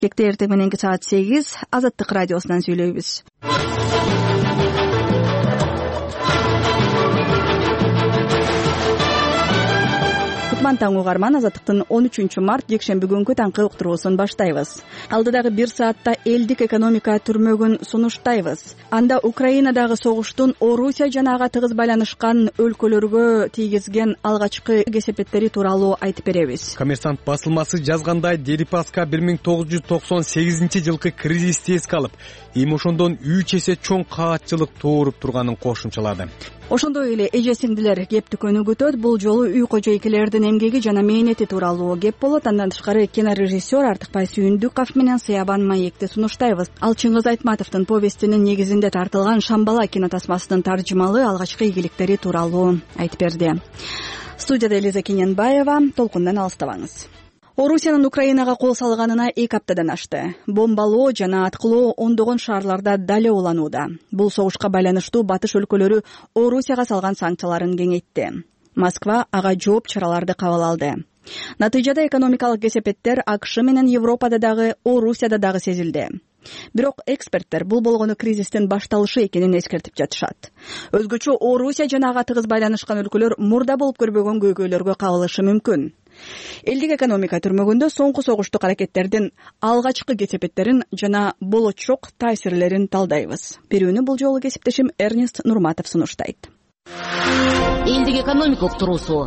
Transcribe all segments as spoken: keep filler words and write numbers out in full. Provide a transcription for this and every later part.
Кекте эртең мененки саат сегиз Азаттык радиосунан сүйлөйбүз. Кутман таң угарман, Азаттыктын он үчүнчү март жекшемби күнкү таңкы уктуруусун баштайбыз. Алдыдагы бир саатта элдик экономика түрмөгүн сунуштайбыз. Анда Украинадагы согуштун Орусия жана ага тыгыз байланышкан өлкөлөргө тийгизген алгачкы кесепеттери тууралуу айтып беребиз. Коммерсант басылмасы жазгандай, Дерипаска бир миң тогуз жүз токсон сегизинчи жылкы кризисти эске алып, эми ошондон үч эсе чоң каатчылык тууруп турганын кошумчалады. Ошондой эле эже сиңдилер кептик өнүгүтөт. Бул жолу үй кожойкелердин эмгеги жана мээнети тууралуу кеп болот. Андан тышкары кинорежиссер Артыкбай Сүйүндүков менен Сыябан маекти сунуштайбыз. Ал Чыңгыз Айтматовдун повестинин негизинде тартылган Шамбала кинотасмасынын таржымалы алгачкы ийгиликтери тууралуу айтып берди. Студияда Элиза Кененбаева, толкундан алыстабаңыз. Орусиянын Украинага кол салганына эки аптадан ашты. Бомбалоо жана аткылоо ондогон шаарларда дале уланууда. Бул согушка байланыштуу батыш өлкөлөрү Орусияга салган санкцияларын кеңейтти. Москва ага жооп чараларды кабыл алды. Натыйжада экономикалык кесепеттер АКШ менен Европада дагы, Орусияда дагы сезилди. Бирок эксперттер бул болгону кризистин башталышы экенин эскертип жатышат. Өзгөчө Орусия жана ага тыгыз байланышкан өлкөлөр мурда болуп көрбөгөн көйгөйлөргө кабылышы мүмкүн. Элдик экономика түрмөгүндө соңку согуштук аракеттердин алгачкы кесепеттерин жана болочок таасирлерин талдайбыз. Берүүнү бул жолу кесиптешим Эрнест Нурматов сунуштайт. Элдик экономика уктуруусу.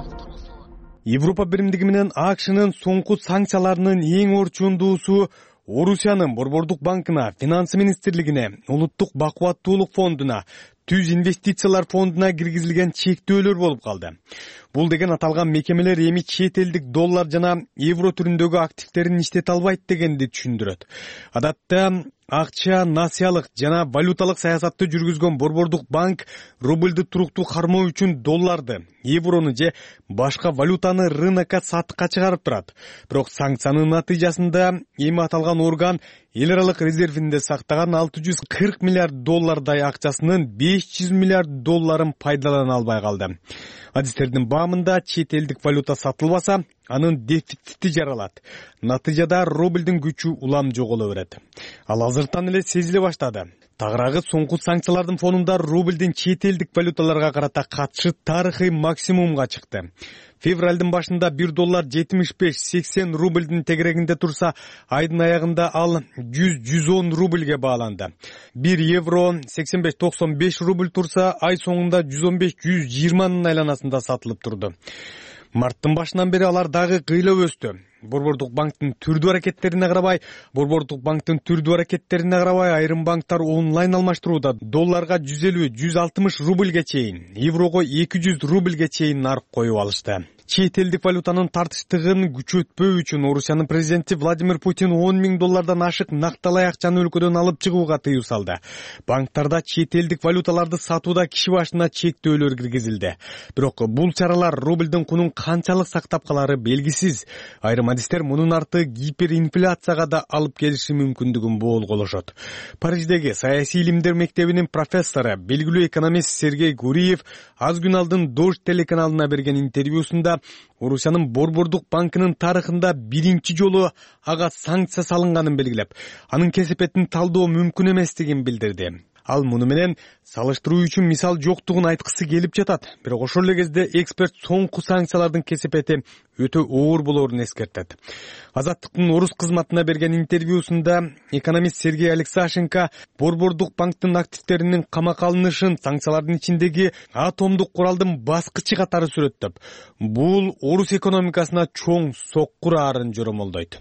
Европа биримдиги менен АКШнын соңку санкцияларынын эң орчундуусу Орусиянын Борбордук банкына, Финансы министрлигине, Улуттук бакубаттуулук фондуна, Түз инвестициялар фондуна киргизилген чектөөлөр болуп калды. Бул деген аталган мекемелер эми чет элдик доллар жана евро түрүндөгү активтерин иштете албайт дегенди түшүндүрөт. Адатта акча, насыялык жана валюталык саясатты жүргүзгөн Борбордук банк рубльду туруктуу кармоо үчүн долларды, еврону же башка валютаны рынокко сатыкка чыгарып турат. Бирок санкциянын натыйжасында эми аталган орган эл аралык резервинде сактаган алты жүз кырк миллиард доллардай акчасынын беш жүз миллиард долларын пайдалана албай калды. Адистердин баамында чет элдик валюта сатылбаса, анын дефицити жаралат. Натыйжада рубльдин күчү улам жоголо берет. Ал азыртан эле сезиле баштады. Тагыраагы соңку санкциялардын фонунда рубльдин чет элдик валюталарга карата катышы тарыхый максимумга чыкты. Февралдын башында бир доллар жетимиш беш сексен рубльдин тегерегинде турса, айдын аягында ал жүз жүз он рубльге бааланды. бир евро сексен беш токсон беш рубль турса, ай соңунда жүз он беш жүз жыйырманын айланасында сатылып турду. Марттын башынан бери алар дагы кыйлап өстү. Борбордук банктын түрдүү аракеттерине карабай, Борбордук банктын түрдүү аракеттерине карабай айрым банктар онлайн алмаштырууда долларга жүз элүү жүз алтымыш рубльге чейин, еврого эки жүз рубльге чейин нарк коюп алышты. Чет элдик валютанын тартыштыгын күчөтпөө үчүн Орусиянын президенти Владимир Путин он миң доллардан ашык накталай акчаны өлкөдөн алып чыгууга тыюу салды. Банктарда чет элдик валюталарды сатууда киши башына чектөөлөр киргизилди. Бирок бул чаралар рубльдин кунун канчалык сактап калары белгисиз. Айрым адистер мунун арты гиперинфляцияга да алып келиши мүмкүндүгүн боолголошот. Париждеги саясий илимдер мектебинин профессору, белгилүү экономист Сергей Гуриев аз күн алдын Дождь телеканалына берген интервьюсунда Орусиянын Борбордук банкынын тарыхында биринчи жолу ага санкция салынганын белгилеп, анын кесепетин талдоо мүмкүн эместигин билдирди. Ал муну менен салыштыруу үчүн мисал жоктугун айткысы келип жатат. Бирок ошол эле кезде эксперт соңку санкциялардын кесепети өтө оор болоорун эскертет. Азаттыктын орус кызматына берген интервьюсунда экономист Сергей Алексашенко Борбордук банктын активтеринин камакка алынышын санкциялардын ичиндеги атомдук куралдын баскычы катары сүрөттөп, бул орус экономикасына чоң соккур аарын жоромолдойт.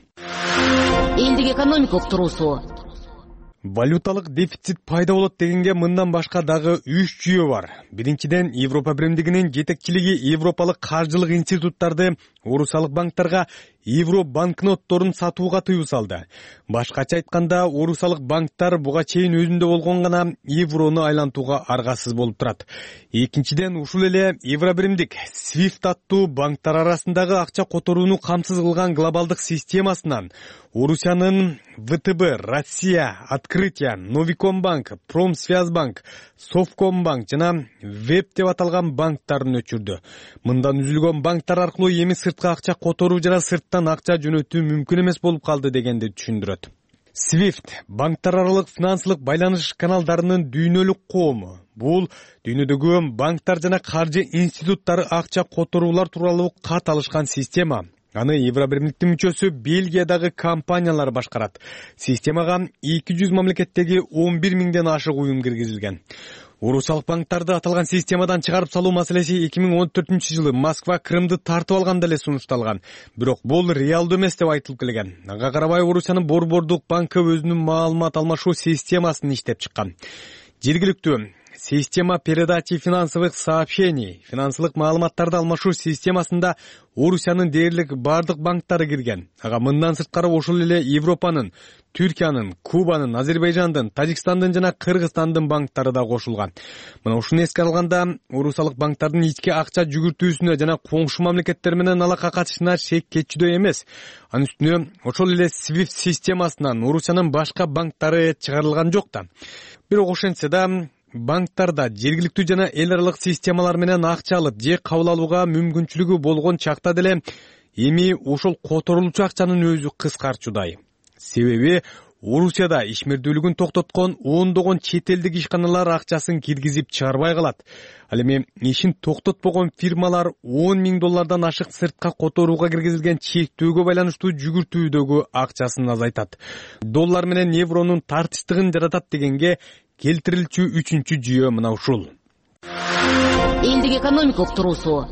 Элдик экономика уктуруусу. Валюталык дефицит пайда болот дегенге мындан башка дагы үч жүйө бар. Биринчиден, Европа биримдигинин жетекчилиги Европалык каржылык институттарды орусиялык банктарга евро банкнотторун сатууга тыюу салды. Башкача айтканда, орусиялык банктар буга чейин өзүндө болгон гана еврону айлантууга аргасыз болуп турат. Экинчиден, ушул эле евро биримдик свифт аттуу банктар арасындагы акча которууну камсыз кылган глобалдык системасынан Орусиянын ВТБ, Россия, Открытие, Новикомбанк, Промсвязьбанк, Совкомбанк жана Веб деп аталган банктарын өчүрдү. Мындан үзүлгөн банктар аркылуу эми сыртка акча которуу жана сырттан акча жөнөтүү мүмкүн эмес болуп калды дегенди түшүндүрөт. свифт банктар аралык финансылык байланыш каналдарынын дүйнөлүк коому. Бул дүйнөдөгү банктар жана каржы институттары акча которуулар тууралуу кат алышкан система. Аны Евробиримдиктин мүчөсү Бельгиядагы компаниялар башкарат. Системага эки жүз мамлекеттеги он бир миңден ашык уюм киргизилген. Орусиялык банктарды аталган системадан чыгарып салуу маселеси эки миң он төртүнчү жылы Москва Крымды тартып алганда эле сунушталган. Бирок бул реалдуу эмес деп айтылып келген. Ага карабай Орусиянын Борбордук банкы өзүнүн маалымат алмашуу системасын иштеп чыккан. Жергиликтүү система передачи финансовых сообщений, финансылык маалыматтарды алмашуу системасында Орусиянын дээрлик бардык банктары кирген. Ага мындан сырткары ошол эле Европанын, Түркиянын, Кубанын, Азербайжандын, Тажикстандын жана Кыргызстандын банктары да кошулган. Мына ушуну эске алганда, орусиялык банктардын ички акча жүгүртүүсүнө жана коңшу мамлекеттер менен алака катышына шек кетчүдөй эмес. Анын үстүнө ошол эле свифт системасынан Орусиянын башка банктары чыгарылган жок да. Бирок ошентсе да банктарда жергиликтүү жана эл аралык системалар менен акча алып же кабыл алууга мүмкүнчүлүгү болгон чакта деле эми ошол которулуучу акчанын өзү кыскарчудай. Себеби Орусияда ишмердүүлүгүн токтоткон ондогон чет элдик ишканалар акчасын киргизип чыгарбай калат. Ал эми ишин токтотпогон фирмалар он миң доллардан ашык сыртка которууга киргизилген чектөөгө байланыштуу жүгүртүүдөгү акчасын азайтат. Доллар менен евронун тартыштыгын жаратат дегенге келтирилчү үчүнчү жүйө мына ушул. Элдик экономикалык туруусу.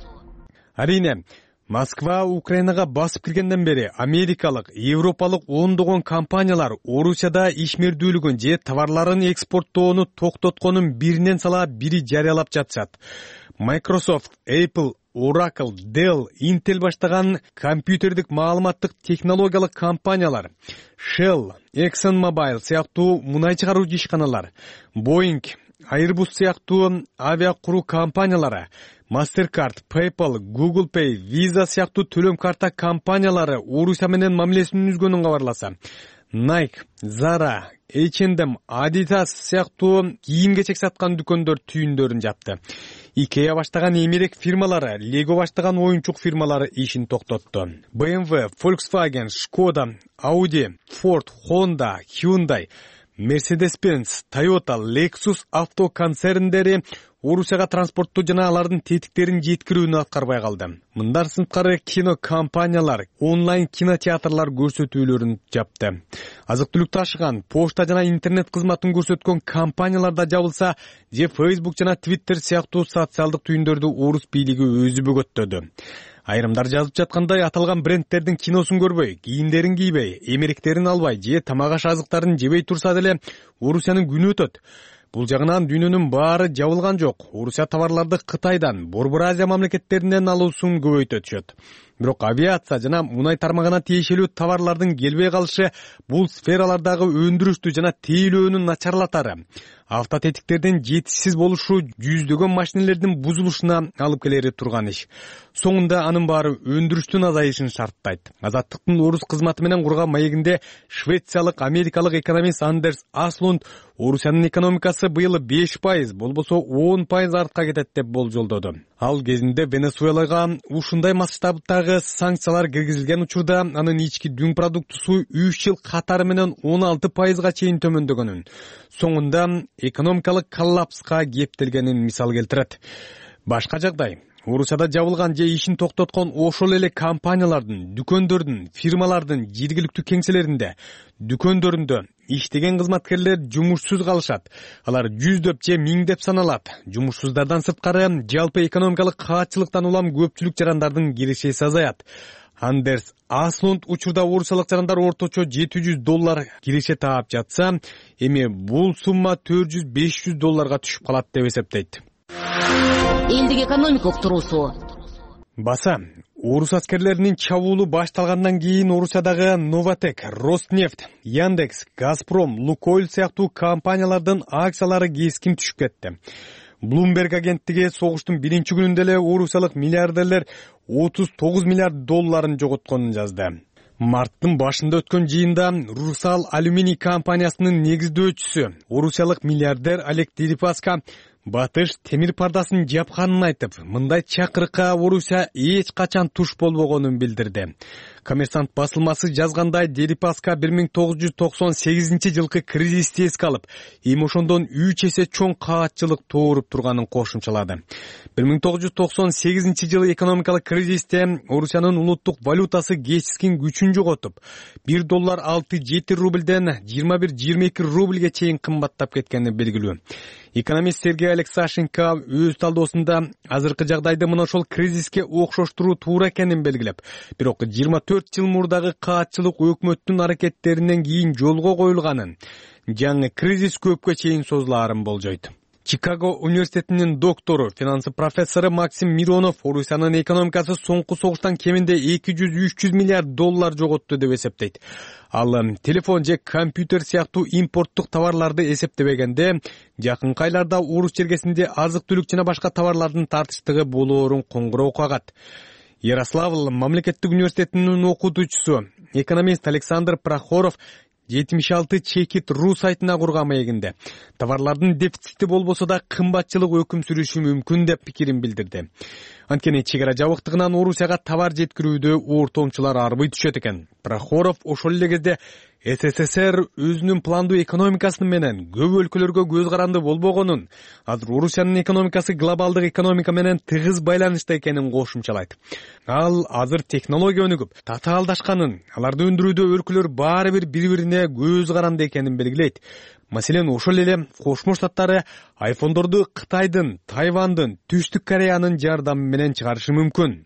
Арине, Москва Украинага басып киргенден бери америкалык, европалык ондогон компаниялар Орусияда ишмердүүлүгүн же товарларын экспорттоону токтотконун биринен сала бири жарыялап жатышат. Microsoft, Apple, Oracle, Dell, Intel баштаган компьютердик маалыматтык технологиялык компаниялар, Shell, ExxonMobil сыяктуу мунай чыгаруучу ишканалар, Boeing, Airbus сыяктуу авиа куруу компаниялары, Mastercard, PayPal, Google Pay, Visa сыяктуу төлөм карта компаниялары Орусия менен мамилесин үзгөнүн кабарласа, Nike, Zara, эйч энд эм, Adidas сыяктуу кийим-кечек саткан дүкөндөр түйүндөрүн жапты. IKEA баштаган эмерек фирмалары, Lego баштаган оюнчук фирмалары ишин токтотту. бэ эм вэ, Volkswagen, Skoda, Audi, Ford, Honda, Hyundai, Mercedes-Benz, Toyota, Lexus авто концерндери Орусияга транспортту жана алардын тетиктерин жеткирүүнү аткарбай калды. Мындан сырткары кино компаниялар, онлайн кинотеатрлар көрсөтүүлөрүн жапты. Азык-түлүк ташыган, почта жана интернет кызматын көрсөткөн компаниялар да жабылса, же Facebook жана Twitter сыяктуу социалдык түйүндөрдү орус бийлиги өзү бөгөттөдү. Айрымдар жазып жаткандай аталган брендтердин киносун көрбөй, кийимдерин кийбей, эмеректерин албай, же тамак аш азыктарын жебей турса деле Орусиянын күнү өтөт. Бул жагынан дүйнөнүн баары жабылган жок. Орусия товарларды Кытайдан, Борбор Азия мамлекеттеринен алуусун көбөйтө түшөт. Бирок авиация жана мунай тармагына тиешелүү товарлардын келбей калышы бул сфералардагы өндүрүштү жана тейлөөнү начарлатары. Автотетиктердин жетишсиз болушу жүздөгөн машинелердин бузулушуна алып келери турган иш. Соңунда анын баары өндүрүштүн азайышын шарттайт. Азаттыктын орус кызматы менен курган маегинде швециялык, америкалык экономист Андерс Аслунд Орусиянын экономикасы быйыл беш пайыз, болбосо он пайыз артка кетет деп болжолдоду. Ал кезинде Венесуэлага ушундай масштабтагы санкциялар киргизилген учурда анын ички дүң продуктусу үч жыл катары менен он алты пайызга чейин төмөндөгөнүн, соңунда экономикалык коллапска кептелгенин мисал келтирет. Башка жагдай. Орусияда жабылган же ишин токтоткон ошол эле компаниялардын, дүкөндөрдүн, фирмалардын жергиликтүү кеңселеринде, дүкөндөрүндө иштеген кызматкерлер жумушсуз калышат. Алар жүздөп же миңдеп саналат. Жумушсуздардан сырткары жалпы экономикалык каатчылыктан улам көпчүлүк жарандардын киришеси азаят. Андерс Аслунд учурда орусиялык жарандар орточо жети жүз доллар киреше таап жатса, эми бул сумма төрт жүз беш жүз долларга түшүп калат деп эсептейт. Элдик экономикалык туруусу. Баса, орус аскерлеринин чабуулу башталгандан кийин Орусиядагы Новотек, Роснефть, Яндекс, Газпром, Лукойл сыяктуу компаниялардын акциялары кескин түшүп кетти. Bloomberg агенттиги согуштун биринчи күнүндө эле орусиялык миллиардерлер отуз тогуз миллиард долларын жоготконун жазды. Марттын башында өткөн жыйында Русал алюминий компаниясынын негиздөөчүсү, орусиялык миллиардер Олег Дерипаска Батыш темир пардасын жапканын айтып, мындай чакырыкка Орусия эч качан туш болбогонун билдирди. Коммерсант басылмасы жазгандай, Дерипаска бир миң тогуз жүз токсон сегизинчи жылкы кризисти эске алып, эми ошондон үч эсе чоң каатчылык тууруп турганын кошумчалады. бир миң тогуз жүз токсон сегизинчи жылы экономикалык кризисте Орусиянын улуттук валютасы кечиккен күчүн жоготуп, бир доллар алты жети рубльден жыйырма бир жыйырма эки рубльге чейин кымбаттап кеткени белгилүү. Экономист Сергей Алексашенко өз талдоосунда азыркы жагдайды мына ошол кризиске окшоштуруу туура экенин белгилеп, бирок жыйырма төрт жыл мурдагы каатчылык өкмөттүн аракеттеринен кийин жолго коюлганын, жаңы кризис көпкө чейин созулаарын болжойт. Чикаго университетинин доктору, финансы профессору Максим Миронов Орусиянын экономикасы соңку согуштан кеминде эки жүз үч жүз миллиард доллар жоготту деп эсептейт. Ал телефон же компьютер сыяктуу импорттук товарларды эсептебегенде, жакынкы айларда Орус чергесинде азык-түлүк жана башка товарлардын тартыштыгы болоорун коңгуроо кагат. Ярославль мамлекеттик университетинин окутуучусу, экономист Александр Прохоров жетимиш алты чекит ру сайтына курган маегинде товарлардын дефицити болбосо да кымбатчылык өкүм сүрүшү мүмкүн деп пикирин билдирди. Анткени чек ара жабыктыгынан Орусияга товар жеткирүүдө ортомчулар арбый түшөт экен. Прохоров ошол эле кезде СССР өзүнүн пландуу экономикасы менен көп өлкөлөргө көз каранды болбогонун, азыр Орусиянын экономикасы глобалдык экономика менен тыгыз байланышта экенин кошумчалайт. Ал азыр технология өнүгүп, татаалдашканын, аларды өндүрүүдө өлкөлөр баары бир бири-бирине көз каранды экенин белгилейт. Маселен, ошол эле Кошмо Штаттары айфондорду Кытайдын, Тайвандын, Түштүк Кореянын жардамы менен чыгарышы мүмкүн.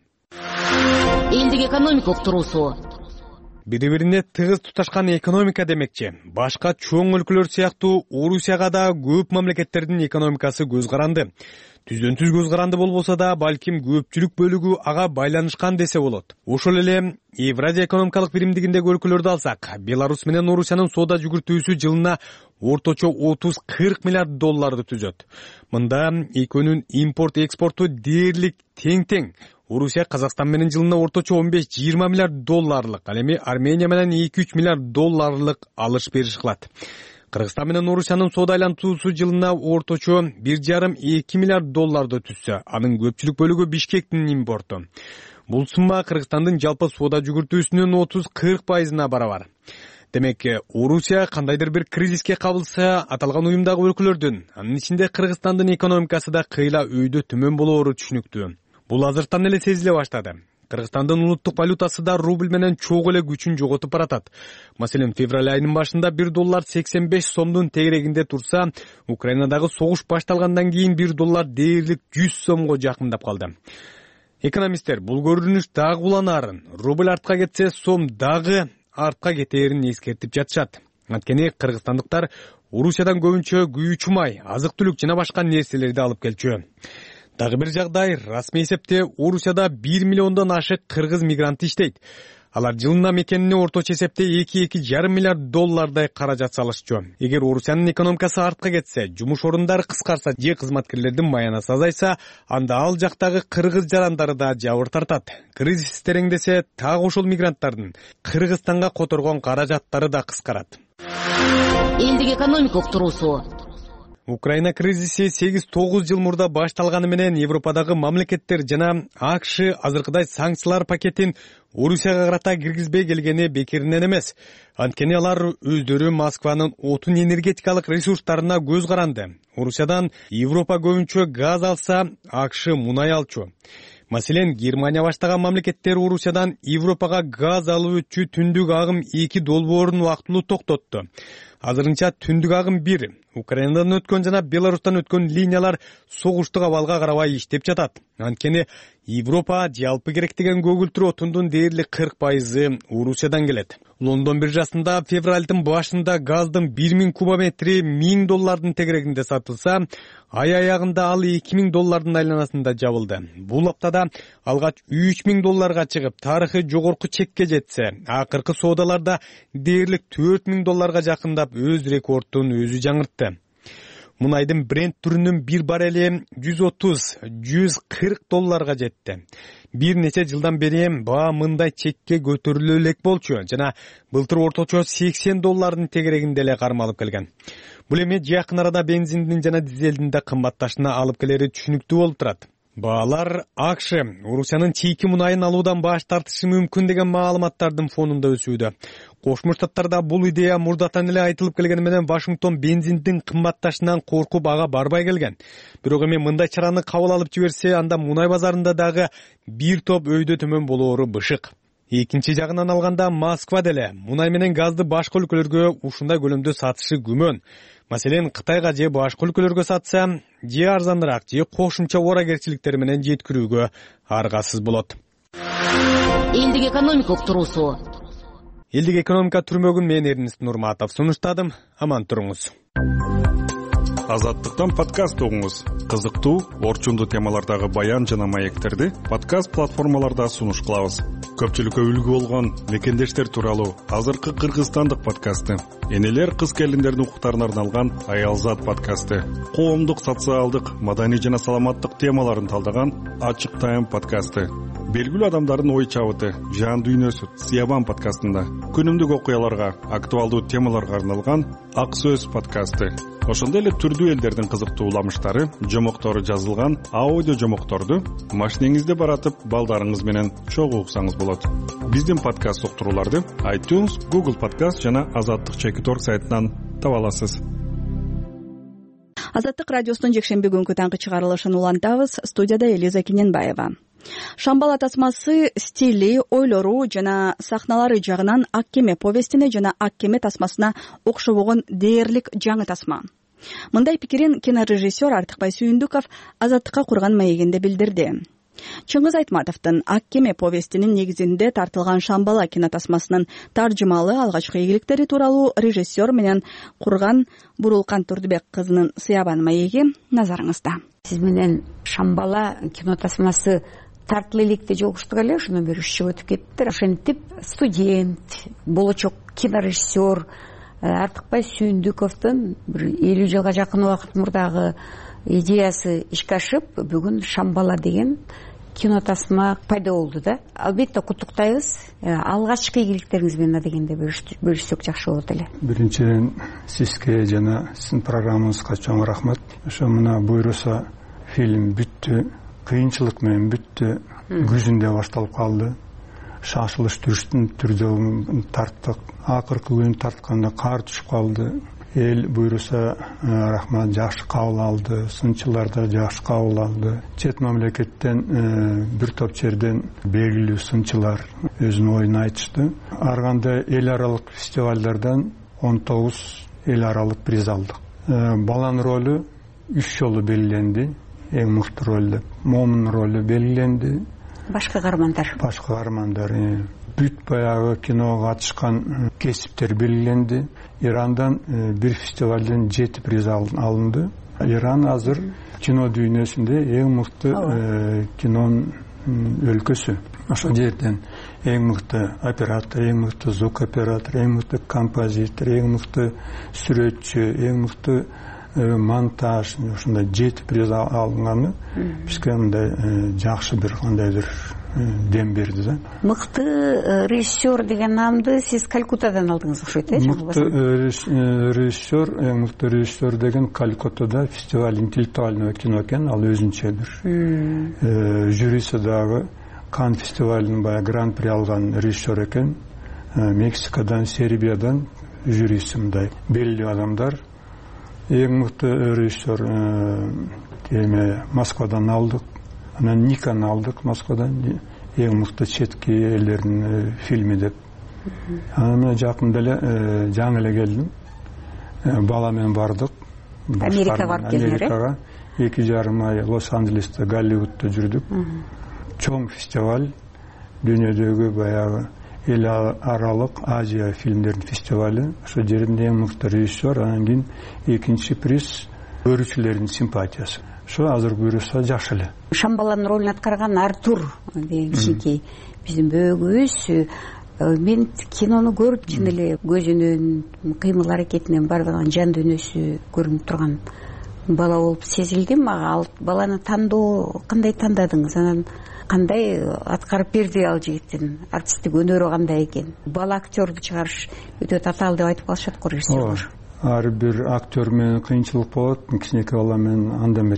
Элдик экономика уктуруусу. Бири-бирине тыгыз туташкан экономика демекчи. Башка чоң өлкөлөр сыяктуу Орусияга да көп мамлекеттердин экономикасы көз каранды. Түздөн түз көз каранды болбосо да, балким көпчүлүк бөлүгү ага байланышкан десе болот. Ошол эле Евразия экономикалык биримдигиндеги өлкөлөрдү алсак, Беларусь менен Орусиянын соода жүгүртүүсү жылына орточо отуз кырк миллиард долларды түзөт. Мында экөөнүн импорт-экспорту дээрлик тең-тең. Орусия Казакстан менен жылына орточо он беш жыйырма миллиард долларлык, ал эми Армения менен эки үч миллиард долларлык алыш-бериш кылат. Кыргызстан менен Орусиянын соода айлантуусу жылына орточо бир жарым эки миллиард долларды түзсө, анын көпчүлүк бөлүгү Бишкектин импорту. Бул сумма Кыргызстандын жалпы соода жүгүртүүсүнүн отуз кырк пайызына барабар. Демек, Орусия кандайдыр бир кризиске кабылса, аталган уюмдагы өлкөлөрдүн, анын ичинде Кыргызстандын экономикасы да кыйла өйдө төмөн болоору түшүнүктүү. Бул азыртан эле сезиле баштады. Кыргызстандын улуттук валютасы да рубль менен чогуу эле күчүн жоготуп баратат. Маселен, февраль айынын башында бир доллар сексен беш сомдун тегерегинде турса, Украинадагы согуш башталгандан кийин бир доллар дээрлик жүз сомго жакындап калды. Экономисттер бул көрүнүш дагы уланаарын, рубль артка кетсе, сом дагы артка кетээрин эскертип жатышат. Анткени кыргызстандыктар Орусиядан көбүнчө күйүүчү май, азык-түлүк жана башка нерселерди алып келчү. Дагы бир жагдай, расмий эсепте Орусияда бир миллиондон ашык кыргыз мигрант иштейт. Алар жылына мекенине орточо эсепте эки эки жарым миллиард доллардай каражат салышчу. Эгер Орусиянын экономикасы артка кетсе, жумуш орундары кыскарса же кызматкерлердин маянасы азайса, анда ал жактагы кыргыз жарандары да жабыр тартат. Кризис тереңдесе, так ошол мигранттардын Кыргызстанга которгон каражаттары да кыскарат. Элдик экономика уктуруусу. Украина кризиси сегиз тогуз жыл мурда башталганы менен Европадагы мамлекеттер жана АКШ азыркыдай санкциялар пакетин Орусияга карата киргизбей келгени бекеринен эмес. Анткени алар өздөрү Москванын отун энергетикалык ресурстарына көз каранды. Орусиядан Европа көбүнчө газ алса, АКШ мунай алчу. Маселен, Германия баштаган мамлекеттер Орусиядан Европага газ алуу үчүн түндүк агым эки долбоорун убактылуу токтотту. Азырынча түндүк агым бир, Украинадан өткөн жана Беларустан өткөн линиялар согуштук абалга карабай иштеп жатат. Анткени Европа жалпы керек деген көгүлтүр отундун дээрлик кырк пайызы Орусиядан келет. Лондон биржасында февралдын башында газдын бир миң кубометри миң доллардын тегерегинде сатылса, ай аягында ал эки миң доллардын айланасында жабылды. Бул аптада алгач үч миң долларга чыгып, тарыхы жогорку чекке жетсе, акыркы соодаларда дээрлик төрт миң долларга жакындап өз рекордтун өзү жаңыртты. Мунайдын Brent түрүнүн бир баррели жүз отуз — жүз кырк долларга жетти. Бир нече жылдан бери баа мындай чекке көтөрүлө элек болчу жана былтыр орточо сексен доллардын тегерегинде эле кармалып келген. Бул эми жакын арада бензиндин жана дизелдин да кымбатташына алып келери түшүнүктүү болуп турат. Баалар АКШ Орусиянын чийки мунайын алуудан баш тартышы мүмкүн деген маалыматтардын фонунда өсүүдө. Кошмо Штаттарда бул идея мурдатан эле айтылып келгени менен Вашингтон бензиндин кымбатташынан коркуп ага барбай келген. Бирок эми мындай чараны кабыл алып жиберсе, анда мунай базарында дагы бир топ өйдө төмөн болоору бышык. Экинчи жагынан алганда Москва деле мунай менен газды башка өлкөлөргө ушундай көлөмдө сатышы күмөн. Маселен, Кытайга же башка өлкөлөргө сатса, же арзаныраак, же кошумча орагерчиликтер менен жеткирүүгө аргасыз болот. Элдик экономика уктуруусу. Элдик экономика түрмөгүн мен Эрнест Нурматов сунуштадым. Аман туруңуз. Азаттыктан подкаст угуңуз. Кызыктуу, орчундуу темалардагы баян жана маектерди подкаст платформаларда сунуш кылабыз. Көпчүлүккө үлгү болгон мекендештер тууралуу азыркы кыргызстандык подкасты, энелер кыз келиндердин укуктарына арналган Аялзат подкасты, коомдук, социалдык, маданий жана саламаттык темаларын талдаган Ачык Тайм подкасты, белгилүү адамдардын ой чабыты, жан дүйнөсү Сиябан подкастында, күнүмдүк окуяларга, актуалдуу темаларга арналган Ак Сөз подкасты. Ошондой эле түрдүү элдердин кызыктуу уламыштары, жомоктору жазылган аудио жомокторду машинеңизде баратып, балдарыңыз менен чогуу уксаңыз болот. Биздин подкаст уктурууларды iTunes, Google Podcast жана Азаттык чекит точка орг сайтынан таба аласыз. Азаттык радиосунун жекшемби күнкү таңкы чыгарылышын улантабыз. Студияда Элиза Кененбаева. Шамбала тасмасы стили, ойлору жана сахналары жагынан Ак кеме повестине жана Ак кеме тасмасына окшобогон дээрлик жаңы тасма. Мындай пикирин кинорежиссер Артыкбай Сүйүндүков Азаттыкка курган маегинде билдирди. Чыңгыз Айтматовдун Ак кеме повестинин негизинде тартылган Шамбала кинотасмасынын таржымалы алгачкы ийгиликтери тууралуу режиссер менен курган Бурулкан Турдубек кызынын Сиябан маеги назарыңызда. Сиз менен Шамбала кинотасмасы тартыла электе жолугуштук эле, ошондон бери үч жыл өтүп кетти. Ошентип студент, болочок кинорежиссер Артыкбай Сүйүндүковдун бир элүү жылга жакын убакыт мурдагы идеясы ишке ашып, бүгүн Шамбала деген кинотасма пайда болду да. Албетте куттуктайбыз. Алгачкы ийгиликтериңиз менен дегенде бөлүшсөк жакшы болот эле. Биринчиден сизге жана сиздин программаңызга чоң рахмат. Ошо мына буйруса фильм бүттү, кыйынчылык менен бүттү, күзүндө башталып калды. Шашылыш түрүштүн түрдө тарттык. Акыркы күн тартканда кар түшүп калды. Эл буйруса рахмат, жакшы кабыл алды, сынчылар да жакшы кабыл алды. Чет мамлекеттен бир топ жерден белгилүү сынчылар өзүнүн оюн айтышты. Ар кандай эл аралык фестивалдардан он тогуз эл аралык приз алдык. Баланын ролу үч жолу белгиленди. Эң мыкты роль деп. Момун ролу белгиленди. Башка каармандар. Башка каармандар. Бүт баягы киного катышкан кесиптер белгиленди. Ирандан бир фестивалден жети приз алынды. Иран азыр кино дүйнөсүндө эң мыкты кинонун өлкөсү. Ошол жерден эң мыкты оператор, эң мыкты звук оператор, эң мыкты композитор, эң мыкты сүрөтчү, эң мыкты монтаж, ушундай жети приз алынганы бизге мындай жакшы бир кандайдыр дем берди да. Мыкты режиссер деген наамды сиз Калькуттадан алдыңыз окшойт, э? Мыкты режиссер, эң мыкты режиссер деген Калькуттада фестиваль интеллектуального кино экен, ал өзүнчөдүр. Жюриси дагы Кан фестивалынын баягы гран-при алган режиссер экен. Мексикадан, Сербиядан жюриси мындай белгилүү адамдар. Эң мыкты режиссер эме Москвадан алдык. Анан Никаны алдык Москвадан. Эң мыкты четки элдердин фильми деп. Анан жакында эле жаңы эле келдим. Бала менен бардык. Америкага барып келдиңер, э? эки жарым ай Лос-Анджелесте, Голливудта жүрдүк. Чоң фестиваль, дүйнөдөгү баягы эл аралык Азия фильмдердин фестивалы. Ошол жерде эң мыкты режиссер, анан кийин экинчи приз көрүүчүлөрдүн симпатиясы. Ошо азыр буйруса жакшы эле. Шамбаланын ролун аткарган Артур деген кичинекей биздин бөөгүбүз. Мен кинону көрүп чын эле көзүнөн, кыймыл аракетинен бардыгын жан дүйнөсү көрүнүп турган бала болуп сезилдим. Мага ал баланы тандоо кандай тандадыңыз? Анан кандай аткарып берди ал жигиттин артисттик өнөрү кандай экен? Бала актерду чыгарыш өтө татаал деп айтып калышат го режиссерлор. Ар бир актер менен кыйынчылык болот, кичинекей бала менен андан бетер.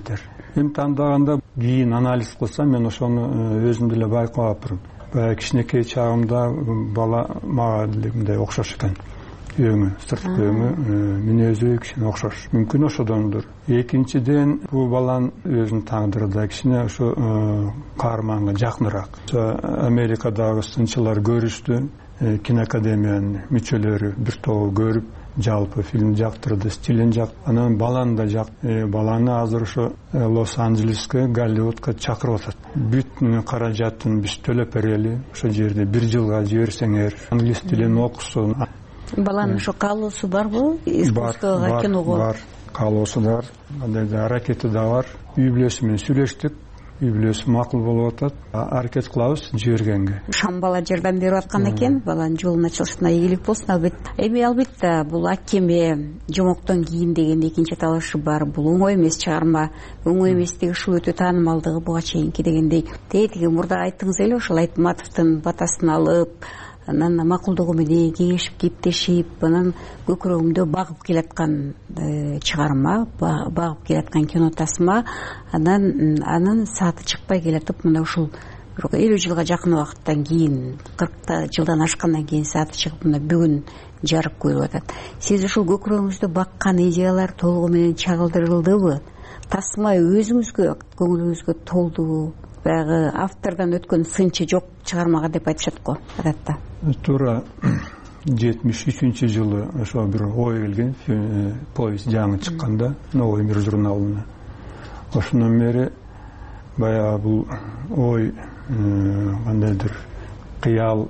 эми тандаганда кийин анализ кылсам мен ошону өзүм деле байкап атырмын. Баягы кичинекей чагымда бала мага деле мындай окшош экен. Өңү, сырткы өңү, мүнөзү кичине окшош. Мүмкүн ошодондур. Экинчиден, бул баланын өзүнүн тагдыры да кичине ошо каарманга жакыныраак. Америкадагы сынчылар көрүштү, киноакадемиянын мүчөлөрү бир тобу көрүп, жалпы фильм жактырды, стилин жак. Анан баланы да жак. Баланы азыр ошо Лос-Анджелеске, Голливудка чакырып атат. Бүт каражатын биз төлөп берели. Ошо жерде бир жылга жиберсеңер, англис тилин окусун. Баланын ошо каалоосу барбы? Искусствого, киного? Бар, каалоосу бар. Андай да аракети да бар. Үй бүлөсү менен сүйлөштүк. Үй бүлөсү макул болуп атат. Аракет кылабыз жибергенге. Шамбала жардам берип аткан экен, баланын жолун ачылышына ийгилик болсун албетте. Эми албетте бул Акеме жомоктон кийин деген экинчи талашы бар. Бул оңой эмес чыгарма. Оңой эместиги ушул өтө таанымалдыгы буга чейинки дегендей. Тетиги мурда айттыңыз эле, ошол Айтматовдун батасын алып, анан макулдугу менен кеңешип кептешип, анан көкүрөгүмдө багып келаткан чыгарма, багып келаткан кино тасма. Анан анын сааты чыкпай келатып, мына ушул элүү жылга жакын убакыттан кийин, кырк жылдан ашкандан кийин сааты чыгып, мына бүгүн жарык көрүп атат. Сиз ушул көкүрөгүңүздө баккан идеялар толугу менен чагылдырылдыбы? Тасма өзүңүзгө, көңүлүңүзгө толдубу? Баягы автордон өткөн сынчы жок чыгармага деп айтышат го адатта. Туура жетимиш үчүнчү жылы ошо бир ой келген, повесть жаңы чыкканда, Новый мир журналына. Ошондон бери баягы бул ой кандайдыр кыял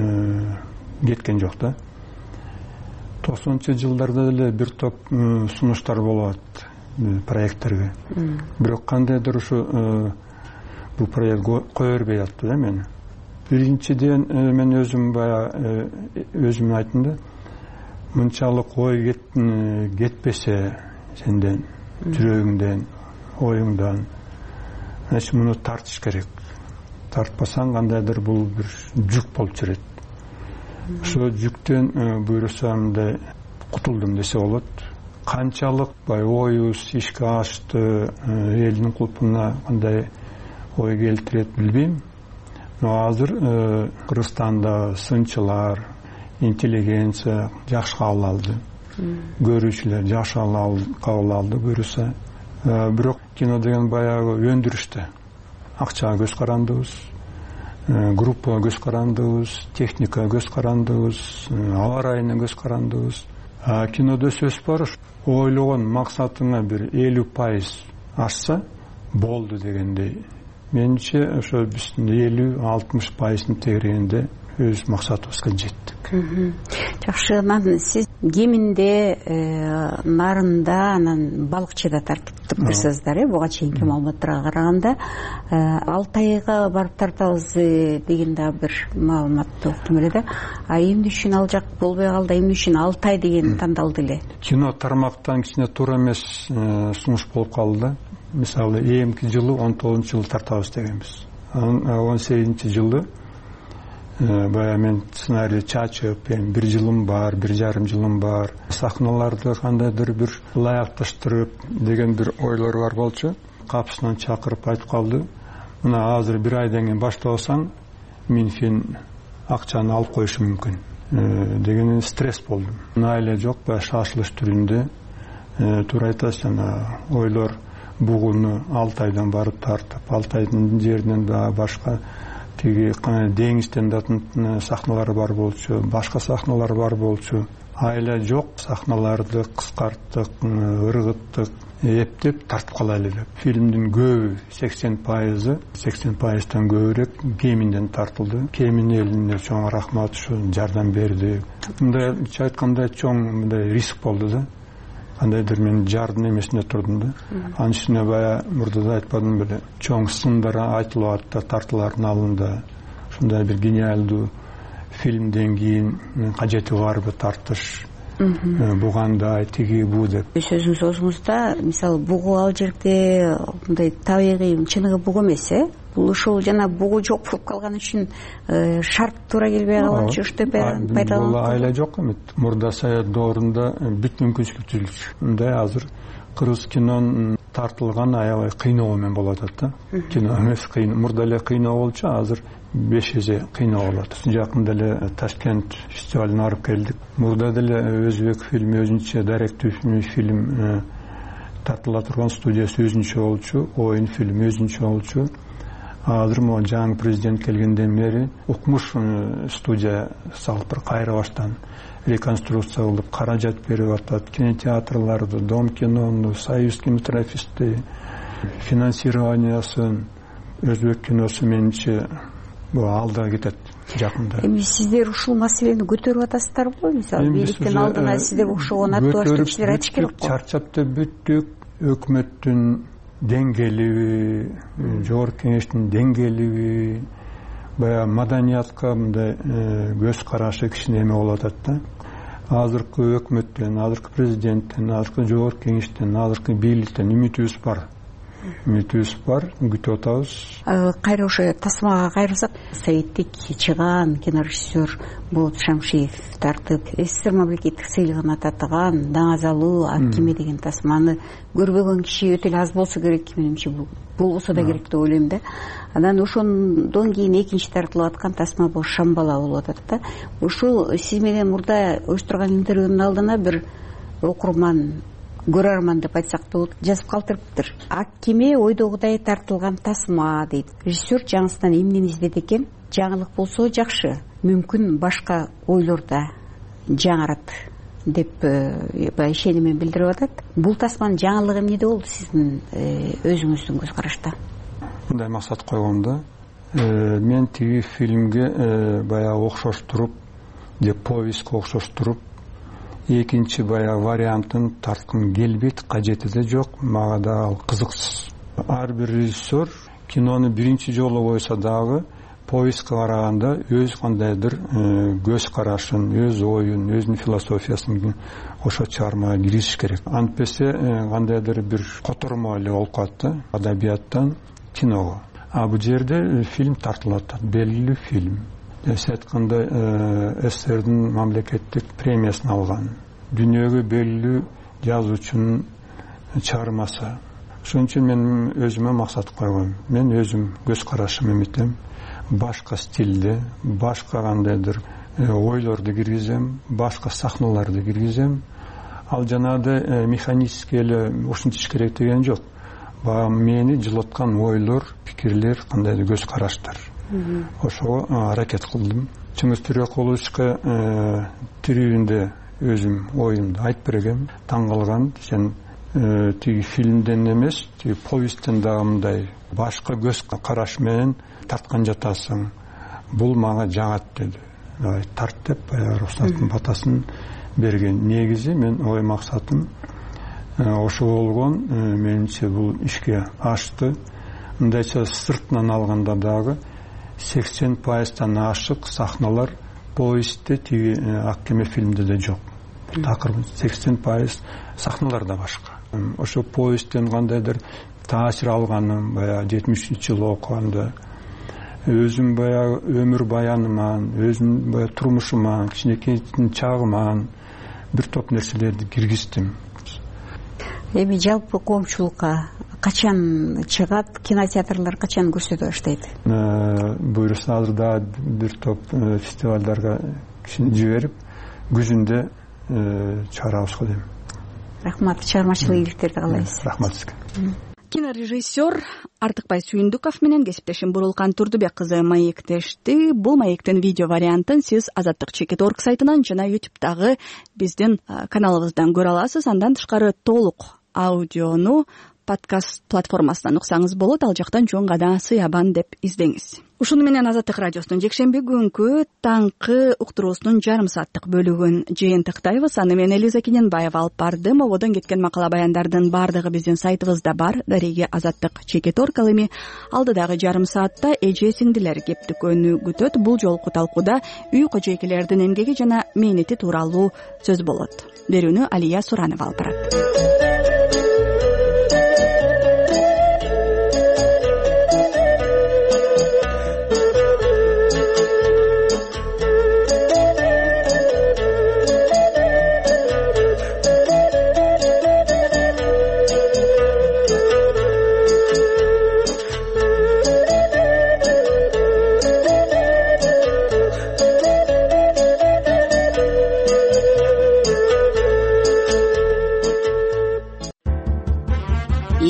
кеткен жок да. токсонунчу жылдарда деле бир топ сунуштар болот проекттерге. Бирок кандайдыр ушу бул проект кое бербей атты да мени. Биринчиден мен өзүм баягы өзүм айттым да, мынчалык ой кетпесе сенден, жүрөгүңдөн, оюңдан, значит муну тартыш керек. Тартпасаң кандайдыр бул бир жүк болуп жүрөт. Ошо жүктөн буюрса мындай кутулдум десе болот. Канчалык бай оюбуз ишке ашты, элдин кулпуна кандай ой келтирет билбейм. Но азыр Кыргызстанда сынчылар, интеллигенция жакшы кабыл алды. Көрүүчүлөр жакшы кабыл алды, буюрса. Бирок кино деген баягы өндүрүштө. Акчага көз карандыбыз, группага көз карандыбыз, техникага көз карандыбыз, аба райына көз карандыбыз. Кинодо сөз бар, ойлогон максатыңа бир элүү пайыз ашса болду дегендей. Менче ошо биздин элүү алтымыш пайыздын тегерегинде өз максатыбызга жеттик. Жакшы, анан сиз кеминде, нарында, анан балыкчыда тартып турсуздар, э, буга чейинки маалыматтарга караганда, Алтайга барып тартабыз деген да бир маалыматты уктум эле да. А эмне үчүн ал жак болбой калды, эмне үчүн Алтай деген тандалды эле? Кино тармактан кичине туура эмес сунуш болуп калды да. Мисалы, эмки жылы он тогузунчу жылы тартабыз дегенбиз. он сегизинчи жылы бая мен сценарий чачып, бир жылым бар, бир жарым жылым бар. Сахналарды кандайдыр бир ылайыкташтырып деген бир ойлор бар болчу. Капысынан чакырып айтып калды. Мына азыр бир айдан кийин баштабасаң, Минфин акчаны алып коюшу мүмкүн деген стресс болду. Айла жок, бая шашылыш түрүндө. Туура айтасыз, жана ойлор бугуну Алтайдан барып тартып, Алтайдын жеринен башка тиги деңизден да сахналар бар болчу, башка сахналар бар болчу. Айла жок, сахналарды кыскарттык, ыргыттык, эптеп тартып калайлы деп. Фильмдин көбү сексен пайызы, сексен пайыздан көбүрөөк Кеминден тартылды. Кемин элине чоң рахмат, ушу жардам берди. Мындай айтканда чоң мындай риск болду да. Кандайдыр мен жардын эмесинде турдум да. Анын үстүнө бая мурда да айтпадым беле, чоң сындар айтылып атты тартылардын алдында. Ушундай бир гениалдуу фильмден кийин кажети барбы тартыш, бугандай тиги бу деп. Сөзүңүз өзүңүздө, мисалы, бугу ал жерде мындай табигый чыныгы бугу эмес, э? Бул ушул жана бугу жок болуп калган үчүн шарт туура келбей калганчы уште пайдаланып. Бул айла жок эмес. Мурда Совет доорунда бүт мүмкүнчүлүк түзүлчү. Мындай азыр кыргыз кинонун тартылган аябай кыйноо менен болуп атат да. Кино эмес кыйын, мурда эле кыйноо болчу, азыр беш эсе кыйноо болот. Жакында эле Ташкент фестивалына барып келдик. Мурда деле өзбек фильми өзүнчө даректүү фильм тартыла турган студиясы өзүнчө болчу, оюн фильм өзүнчө болчу. Азыр могу жаңы президент келгенден бери укмуш студия салып бир кайра баштан реконструкция кылып каражат берип атат. Кинотеатрларды, Дом кинону, Союз кинематографисти финансированиясын өзбек киносу менимче алда кетет жакында. Эми сиздер ушул маселени көтөрүп атасыздарбы? Мисалы, бийликтин алдына сиздер окшогон аттуу кишилер айтыш керек го. Чарчап да бүттүк, өкмөттүн деңгээлиби, жогорку кеңештин деңгээлиби, баягы маданиятка мындай көз карашы кичине эме болуп атат да. Азыркы өкмөттөн, азыркы президенттен, азыркы жогорку кеңештен, азыркы бийликтен үмүтүбүз бар. Үмүтүбүз бар, күтүп атабыз. Кайра ошо тасмага кайрылсак, Советтик чыган кинорежиссер Болот Шамшиев тартып, СССР мамлекеттик сыйлыгына татыган Даңазалуу ак кеме деген тасманы көрбөгөн киши өтө эле аз болсо керек, менимче бул болбосо да керек деп ойлойм да. Анан ошондон кийин экинчи тартылып аткан тасма бул Шамбала болуп атат да. Ушул сиз менен мурда уюштурган интервьюнун алдына бир окурман, көрөрман деп айтсак да болот, жазып калтырыптыр. Ак кеме ойдогудай тартылган тасма дейт. Режиссер жаңысынан эмнени издеди экен? Жаңылык болсо жакшы, мүмкүн башка ойлорда жаңырат деп баягы ишенимин билдирип атат. Бул тасманын жаңылыгы эмнеде болду сиздин өзүңүздүн көз карашта? Мындай максат койгондо, мен тиги фильмге баягы окшоштуруп, деп повестке окшоштуруп, экинчи баягы вариантын тарткым келбейт, кажети да жок, мага да ал кызыксыз. Ар бир режиссер кинону биринчи жолу койсо дагы повестке караганда өз кандайдыр көз карашын, өз оюн, өзүнүн философиясын ошо чыгармага киргизиш керек. Антпесе кандайдыр бир котормо эле болуп калат да, адабияттан киного. А бул жерде фильм тартылат, белгилүү фильм. Эс айткандай СССРдин мамлекеттик премиясын алган, дүйнөгө белгилүү жазуучунун чыгармасы. Ошон үчүн мен өзүмө максат койгом. Мен өзүм көз карашым эметем, башка стилде, башка кандайдыр ойлорду киргизем, башка сахналарды киргизем. Ал жанагы механически эле ушинтиш керек деген жок. Баягы мени жылыткан ойлор, пикирлер, кандайдыр көз караштар. Ошого аракет кылдым. Чыңгыз Төрөкуловичка тирүүндө өзүм оюмду айтып бергем. Таң калган, сен тиги фильмден эмес, тиги повесттен дагы мындай башка көз караш менен тарткан жатасың. Бул мага жагат деди. Тарт деп баягы рухсаттын батасын берген. Негизи мен ой максатым ошо болгон, менимче бул ишке ашты. Мындайча сыртынан алганда дагы сексен пайыздан ашык сахналар повестте тиги Ак кеме фильмде де жок. Такыр сексен пайыз сахналар да башка. Ошо повесттен кандайдыр таасир алганым, баягы жетимишинчи жылы окуганда өзүм баягы өмүр баяныман, өзүм баягы турмушуман, кичинекей чагыман бир топ нерселерди киргиздим. Эми жалпы коомчулукка качан чыгат, кинотеатрлар качан көрсөтө баштайт? Буюрса азыр да бир топ фестивалдарга кишини жиберип, күзүндө чыгарабыз го дейм. Рахмат, чыгармачылык ийгиликтерди каалайбыз. Рахмат сизге. Кинорежиссер Артыкбай Сүйүндүков менен кесиптешим Бурулкан Турдубек кызы маектешти. Бул маектин видео вариантын сиз Азаттык чекит точка орг сайтынан жана ютубтагы биздин каналыбыздан көрө аласыз. Андан тышкары толук аудиону подкаст платформасынан уксаңыз болот. Ал жактан чоң гана сыябан деп издеңиз. Ушуну менен Азаттык радиосунун жекшемби күнгү таңкы уктуруусунун жарым сааттык бөлүгүн жыйынтыктайбыз. Аны мен Элиза Кененбаева алып бардым. Ободон кеткен макала баяндардын баардыгы биздин сайтыбызда бар. Дареги Азаттык чекит точка орг. Ал эми алдыдагы жарым саатта эже сиңдилер кептикөнү күтөт. Бул жолку талкууда үй кожойкелердин эмгеги жана мээнети тууралуу сөз болот. Берүүнү Алия Суранова алып барат.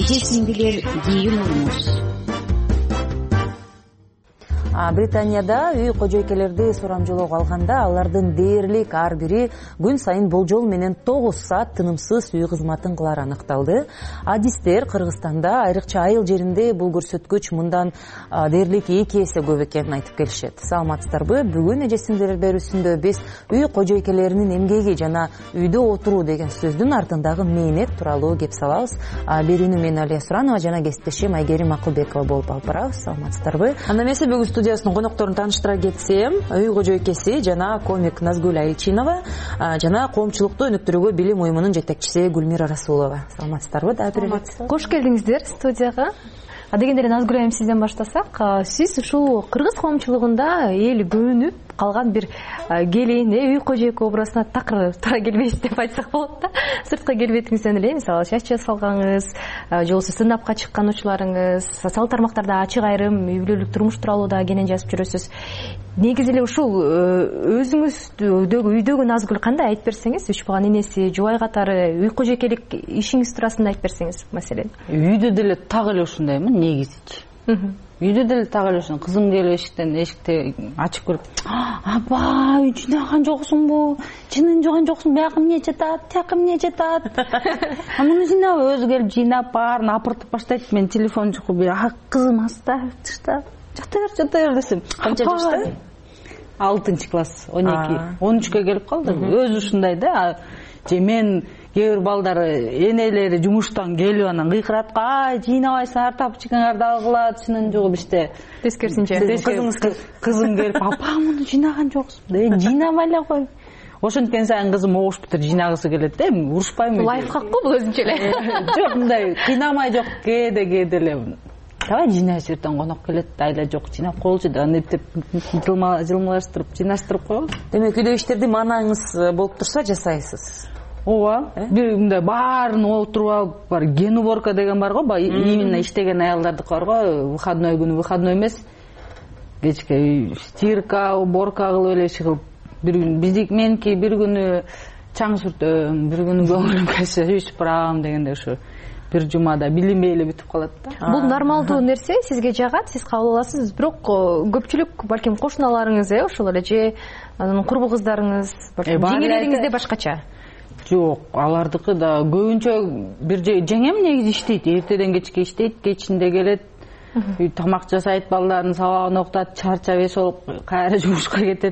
эже сиңдилер кийин урмуш. Британияда үй кожойкелерди сурамжылоого алганда алардын дээрлик ар бири күн сайын болжол менен тогуз саат тынымсыз үй кызматын кылары аныкталды. Адистер Кыргызстанда айрыкча айыл жеринде бул көрсөткүч мындан дээрлик эки эсе көп экенин айтып келишет. Саламатсыздарбы? Бүгүн эже сиңдилер берүүсүндө биз үй кожойкелеринин эмгеги жана үйдө отуруу деген сөздүн артындагы мээнет тууралуу кеп салабыз. Берүүнү мен Алия Суранова жана кесиптешим Айгерим Акылбекова болуп алып барабыз. Саламатсыздарбы? Анда эмесе бүгүн студиясынын конокторун тааныштыра кетсем, үй кожойкеси жана комик Назгүл Айылчинова жана коомчулукту өнүктүрүүгө билим уюмунун жетекчиси Гүлмира Расулова. Саламатсыздарбы? Да, привет. Кош келдиңиздер студияга. Адегендере Назгүл айым сизден баштасак, сиз ушул кыргыз коомчулугунда эл көбүнүп калган бир келин, үй кожойке образына такыр туура келбейсиз деп айтсак болот да. Сырткы келбетиңизден эле, мисалы чач жасалганыңыз, же болбосо стендапка чыккан учурларыңыз, социалдык тармактарда ачык айрым үй бүлөлүк турмуш тууралуу да кенен жазып жүрөсүз. Негизи эле ушул өзүңүздөгү үйдөгү Назгүл кандай айтып берсеңиз, үч баган энеси, жубай катары үй кожойкелик ишиңиз туурасында айтып берсеңиз, маселен. Үйдө деле так эле ушундаймын негизичи. Үйдө деле так эле ушун кызым келип эшиктен эшикти ачып көрүп, апа, үй жыйнаган жоксуңбу? Чынын жыйнаган жоксуң? Биякы эмне жатат? Тияка эмне жатат? А муну жыйнап, өзү келип жыйнап баарын апыртып баштайт. Мен телефон чукуп, а кызым аставь, тыштап, жата бер, жата бер десем. Канча жашта? алтынчы класс, он эки, он үчкө келип калды. Өзү ушундай да. Же мен кээ бир балдары энелери жумуштан келип анан кыйкыратка, ай жыйнабайсыңар, тапчыгыңарды алгыла, чынын жугуп иште. Тескерисинче. Кызым келип, апа муну жыйнаган жоксуң. Жыйнабай эле кой. Ошенткен сайын кызым огуш бутур жыйнагысы келет да, эми урушпайм. Лайфхак го бул өзүнчө эле. Жок, мындай кыйнамай жок, кээде кээде эле. Давай жыйнайсыз, эртең конок келет, айла жок, жыйнап коелучу да, эптеп жылмалаштырып, жыйнаштырып коебуз. Демек үйдө иштерди манаңыз болуп турса жасайсыз. Ооба, бир мындай баарын отуруп алып, бар ген уборка деген бар го, именно иштеген аялдардыкы бар го, выходной күнү выходной эмес. Кечке стирка, уборка кылып эле иш кылып, бир күн биздик меники бир күнү чаң сүртөм, бир күнү көңүлүм келсе үй сыпырам дегенде ушу бир жумада билинбей эле бүтүп калат да. Бул нормалдуу нерсе, сизге жагат, сиз кабыл аласыз, бирок көпчүлүк балким кошуналарыңыз, э, ошол эле же анын курбу кыздарыңыз, балким жеңелериңизде башкача. Жок, алардыкы да көбүнчө бир жеңем негизи иштейт, эртеден кечке иштейт, кечинде келет, тамак жасайт, балдарын сабагын окутат, чарчап эс болуп кайра жумушка кетет.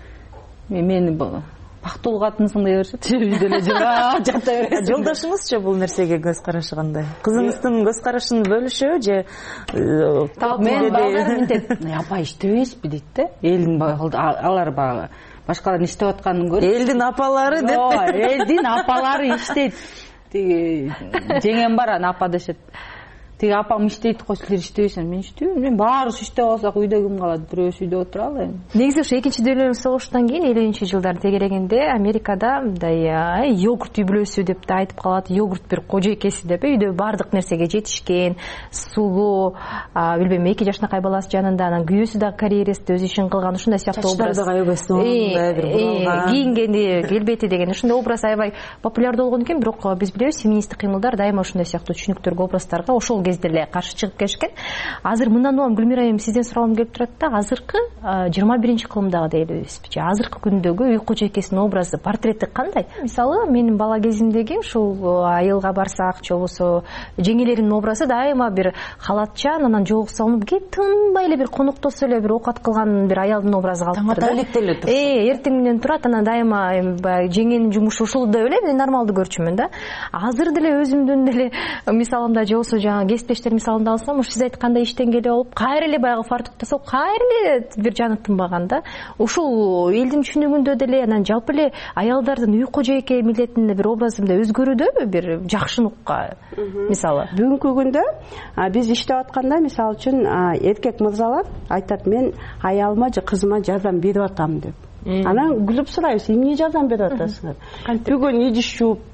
Мени бактылуу катынсың дей беришет. Үйдө эле жата бересиң. Жолдошуңузчу бул нерсеге көз карашы кандай? Кызыңыздын көз карашын бөлүшөбү же мен балдарым мынтет, апа иштебейсизби дейт да. Элдин алар баягы башкалардын иштеп атканын көрүп. Элдин апалары деп. Ооба, элдин апалары иштейт. Тиги жеңем бар, аны апа дешет. Тиги апам иштейт го, силер иштебейсиңер. Мен иштебейм. Мен баарыбыз иштеп алсак үйдө ким калат? Бирөөбүз үйдө отуралы эми. Негизи ошо экинчи дүйнөлүк согуштан кийин элүүнчү жылдар тегерегенде Америкада мындай йогурт үй бүлөсү деп да айтып калат. Йогурт бир кожойкеси деп үйдө баардык нерсеге жетишкен, сулуу, билбейм, эки жашынакай баласы жанында, анан күйөөсү да карьерист, өз ишин кылган, ушундай сыяктуу образ. Чачтарды кайбайсың, мындай бир буралган. Кийингени, келбети деген ушундай образ аябай популярдуу болгон экен, бирок биз билебиз, феминисттик кыймылдар дайыма ушундай сыяктуу түшүнүктөргө, образдарга ошол кезде эле каршы чыгып келишкен. Азыр мындан улам Гүлмира айым сизден сурагым келип турат да, азыркы жыйырма биринчи кылымдагы дейлибизби, азыркы күндөгү үй кожойкесинин образы, портрети кандай? Мисалы, менин бала кезимдеги ушул айылга барсак, же болбосо жеңелеринин образы дайыма бир халатчан, анан жогу салынып, кеп тынбай эле бир коноктосо эле бир оокат кылган бир аялдын образы калып турат. Таңатайлыкта эле турат. Э, эртең менен турат, анан дайыма жеңенин жумушу ушул деп эле мен нормалдуу көрчүмүн да. Азыр деле өзүмдүн деле мисалымда, же болбосо жаңа кесиптештер мисалында алсам, ушу сиз айткандай иштен келип алып, кайра эле баягы фартук тасап, кайра эле бир жаны тынбаган да. Ушул элдин түшүнүгүндө деле, анан жалпы эле аялдардын үй кожойке милдетинде бир образы мындай өзгөрүүдөбү, бир жакшынукка мисалы? Бүгүнкү күндө биз иштеп атканда, мисалы үчүн эркек мырзалар айтат, мен аялыма же кызыма жардам берип атам деп. Анан күлүп сурайбыз, эмне жардам берип атасыңар? Бүгүн идиш жууп,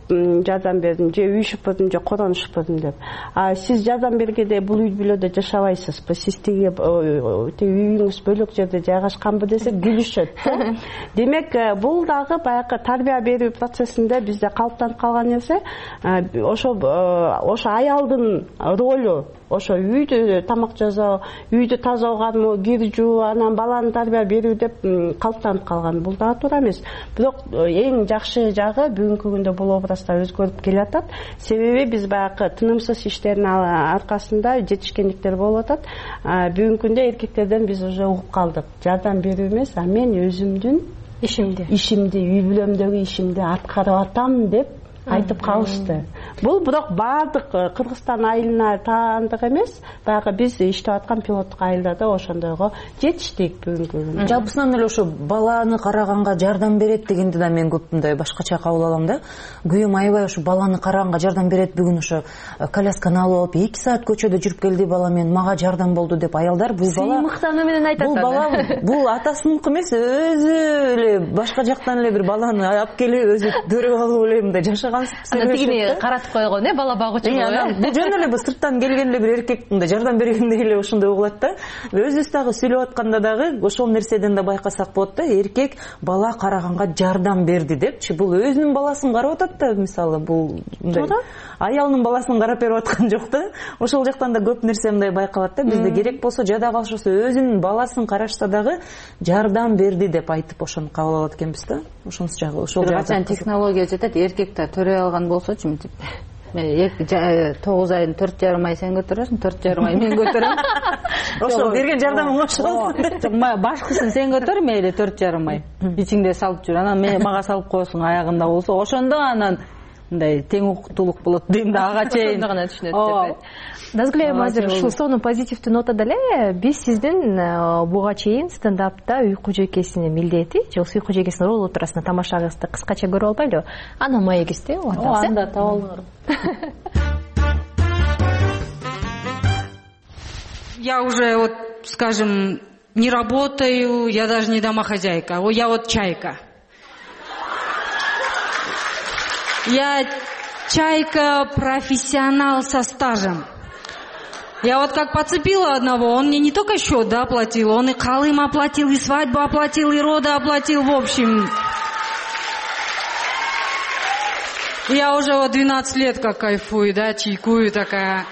жардам бердим, же үй шыпырдым, же корон шыпырдым деп. А сиз жардам бергенде бул үй бүлөдө жашабайсызбы, сиз тиги үйүңүз бөлөк жерде жайгашканбы десек күлүшөт. Демек бул дагы баягы тарбия берүү процессинде бизде калыптанып калган нерсе. Ошо ошо аялдын ролу, ошо үйдү тамак жасоо, үйдү таза кармоо, кир жуу, анан баланы тарбия берүү деп калыптанып калган. Бул дагы туура эмес. Бирок эң жакшы жагы бүгүнкү күндө бул образда өзгөрүп келатат. Себеби биз баягы тынымсыз иштердин аркасында жетишкендиктер болуп атат. Бүгүнкү күндө эркектерден биз уже угуп калдык. Жардам берүү эмес, а мен өзүмдүн ишимди, ишимди, үй бүлөмдөгү ишимди аткарып атам деп айтып калышты. Бул бирок баардык Кыргызстан айылына таандык эмес, баягы биз иштеп аткан пилоттук айылдарда ошондойго жетиштик бүгүнкү күндө. Жалпысынан эле ошо баланы караганга жардам берет дегенди да мен көп мындай башкача кабыл алам да. Күйөөм аябай ошо баланы караганга жардам берет, бүгүн ошо колясканы алып эки саат көчөдө жүрүп келди бала менен, мага жардам болду деп аялдар бул бала сыймыктануу менен айтат. Бул бала бул атасыныкы эмес, өзү эле башка жактан эле бир баланы алып келип өзү төрөп алып эле мындай жашаган. Анда тигини каратып койгон, э, бала багуучу болуп. Бул жөн эле бул сырттан келген эле бир эркек мындай жардам бергендей эле ошондой угулат да. Өзүбүз дагы сүйлөп атканда дагы ошол нерседен да байкасак болот да. Эркек бала караганга жардам берди депчи. Бул өзүнүн баласын карап атат да, мисалы бул мындай аялынын баласын карап берип аткан жок да. Ошол жактан да көп нерсе мындай байкалат да. Бизде керек болсо жада калышса өзүнүн баласын карашса дагы жардам берди деп айтып ошону кабыл алат экенбиз да. Ошонусу жагы ошол жагы технология жетет. Эркек да төрөй алган болсочу мынтип тогуз айдын төрт жарым ай сен көтөрөсүң, төрт жарым ай мен көтөрөм. Ошол берген жардамың ошол. Башкысын сен көтөр, мейли төрт жарым ай ичиңде салып жүр. Анан мен мага салып коесуң аягында болсо, ошондо анан мындай тең укуктуулук болот дейм да, ага чейин. Ошондо гана түшүнөт деп. Назгүл айым, азыр ушул сонун позитивдүү нотада эле биз сиздин буга чейин стендапта үй кожойкесинин милдети, же үй кожойкесинин ролу туурасында тамашагыңызды кыскача көрүп албайлыбы? Аны маегизди, атасы. Анда табылыр. Я уже вот, скажем, не работаю, я даже не домохозяйка, я вот чайка. Я чайка профессионал со стажем. Я вот как подцепила одного, он мне не только счет, да, оплатил, он и Колым оплатил, и свадьбу оплатил, и роды оплатил, в общем. Я уже вот двенадцать лет как кайфую, да, чайкую такая.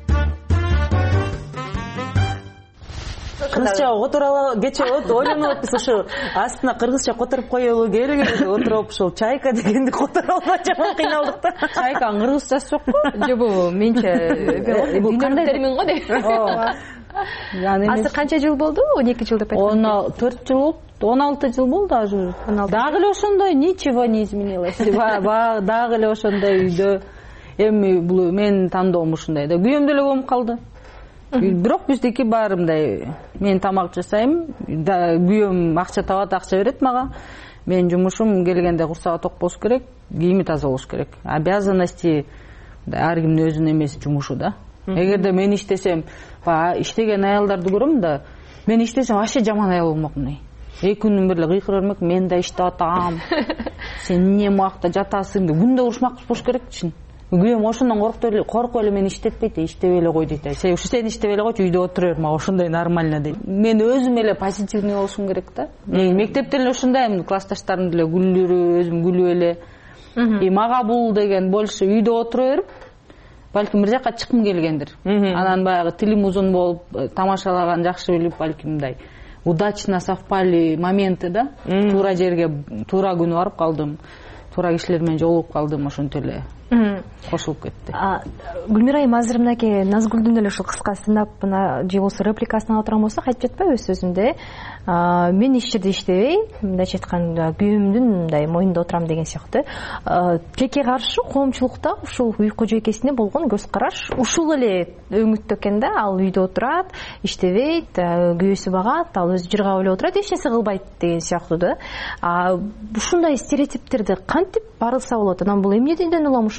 Кыргызча отура кече ойлонуп атпыз, ошо астына кыргызча которуп коелу керек эле отуруп ошол чайка дегенди которуп албай жаман кыйналдык да. Чайканын кыргызчасы жокпу? Жобу менче бул кандай термин го дейт. Азыр канча жыл болду? он эки жыл деп айткан. он төрт жыл болду. он алты жыл болду ажы. Дагы эле ошондой, ничего не изменилось. Дагы эле ошондой үйдө. Эми бул менин тандоом ушундай да. Күйөөм деле болуп калды. Бирок биздики баары мындай, мен тамак жасайм, күйөөм акча табат, акча берет мага. Менин жумушум келгенде курсагы ток болуш керек, кийими таза болуш керек. Обязанности ар кимдин өзүнүн эмеси жумушу да. Эгерде мен иштесем, иштеген аялдарды көрөм да, мен иштесем вообще жаман аял болмокмун. Эки күндүн бир эле кыйкырып бермек, мен да иштеп атам. Сен эмне муакта жатасың деп күндө урушмак болуш керекчи. Күйөөм ошондон коркуп коркуп эле мени иштетпейт, иштебей эле кой дейт. Сен ушу сен иштебей эле койчу, үйдө отура бер, мага ошондой нормально дейт. Мен өзүм эле позитивный болушум керек да. Мектептен эле ошондойм, классташтарым деле күлүрүп, өзүм күлүп эле. И мага бул деген больше үйдө отура берип, балким бир жака чыккым келгендир. Анан баягы тилим узун болуп, тамашалаган жакшы билип, балким мындай удачно совпали моменты да. Туура жерге, туура күнү барып калдым. Туура кишилер менен жолугуп калдым, ошентип эле кошулуп кетти. Гүлмира айым, азыр мынакей Назгүлдүн эле ушул кыска стендапына же болбосо репликасына отурган болсок, айтып жатпайбы өз сөзүндө? Мен иш жерде иштебей, мындайча айтканда, күйөөмдүн мындай моюнда отурам деген сыяктуу. Тилекке каршы коомчулукта ушул үй кожойкесине болгон көз караш ушул эле өңүттө экен да. Ал үйдө отурат, иштебейт, күйөөсү багат, ал өзү жыргап эле отурат, эч нерсе кылбайт деген сыяктуу да. Ушундай стереотиптерди кантип барылса болот? Анан бул эмнеден улам ушундай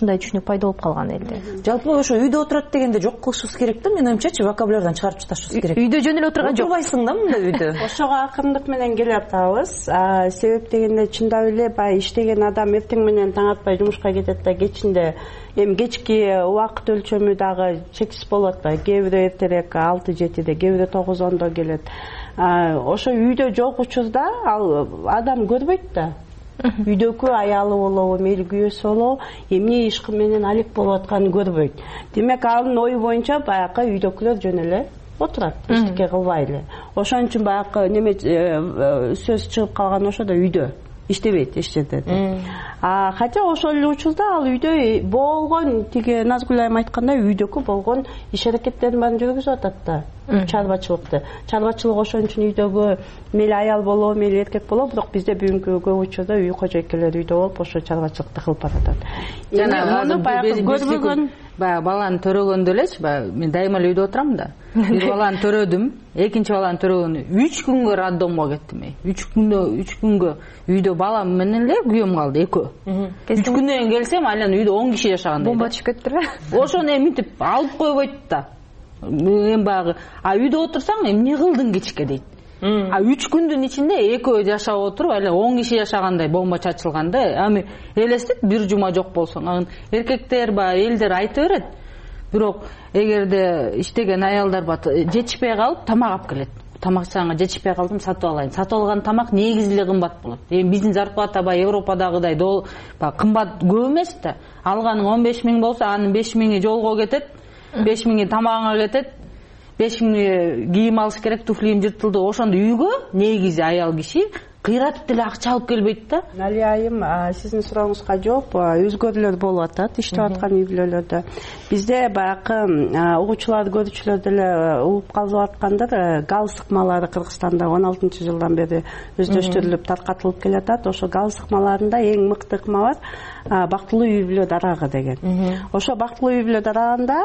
ушундай түшүнүк пайда болуп калган элде. Жалпы ошо үйдө отурат дегенде жок кылышыбыз керек да, менин оюмчачы, вокабулярдан чыгарып ташташыбыз керек. Үйдө жөн эле отурган жок. Отурбайсың да мында үйдө. Ошого акырындык менен келатабыз. Себеп дегенде чындап эле баягы иштеген адам эртең менен таң атпай жумушка кетет да, кечинде эми кечки убакыт өлчөмү дагы чексиз болот да. Кээ бирөө эртерээк алты жетиде, кээ бирөө тогуз ондо келет. Ошо үйдө жок учурда ал адам көрбөйт да. Үйдөгү аялы болобу, мейли күйөөсү болобу, эмне иш менен алек болуп атканын көрбөйт. Демек анын ою боюнча баягы үйдөгүлөр жөн эле отурат, эчтеке кылбай эле. Ошон үчүн баягы неме сөз чыгып калган ошодо үйдө иштебейт эч жерде. А хотя ошол эле учурда ал үйдө болгон тиги Назгүл айым айткандай үйдөгү болгон иш аракеттердин баарын жүргүзүп атат да. Чарбачылыкты. Чарбачылык ошон үчүн үйдөгү мейли аял болобу, мейли эркек болобу, бирок бизде бүгүнкү көп учурда үй кожойкелер үйдө болуп, ошо чарбачылыкты кылып баратат. Жана муну баягы көрбөгөн баягы баланы төрөгөндө элечи, баягы мен дайыма эле үйдө отурам да. Бир баланы төрөдүм, экинчи баланы төрөгөндө үч күнгө роддомго кеттим. үч күндө үч күнгө үйдө балам менен эле күйөөм калды экөө. үч күндөн кийин келсем, айлан үйдө он киши жашагандай. Бомба түшүп кетти. Ошону эмитип алып койбойт да. Эми баягы, а үйдө отурсаң эмне кылдың кечке дейт. А үч күндүн ичинде экөө жашап отуруп, айлан он киши жашагандай бомба чачылганда, эми элестет бир жума жок болсоң, анан эркектер баягы элдер айта берет. Бирок эгерде иштеген аялдар жетишпей калып тамак алып келет. Тамакчаңа жетишпей калдым, сатып алайын. Сатып алган тамак негизи эле кымбат болот. Эми биздин зарплата баягы Европадагыдай кымбат көп эмес да. Алганың он беш миң болсо, анын беш миңи жолго кетет, беш миңи тамагыңа кетет, беш миңи кийим алыш керек, туфлиим жыртылды. Ошондо үйгө негизи аял киши кыйратып деле акча алып келбейт да. Нали айым, сиздин сурооңузга жооп, өзгөрүүлөр болуп атат иштеп аткан үй бүлөлөрдө. Бизде баягы угуучулар, көрүүчүлөр деле угуп калып аткандар, гал сыкмалары Кыргызстанда он алтынчы жылдан бери өздөштүрүлүп таркатылып келатат. Ошо гал сыкмаларында эң мыкты ыкма бар, бактылуу үй бүлө дарагы деген. Ошо бактылуу үй бүлө дарагында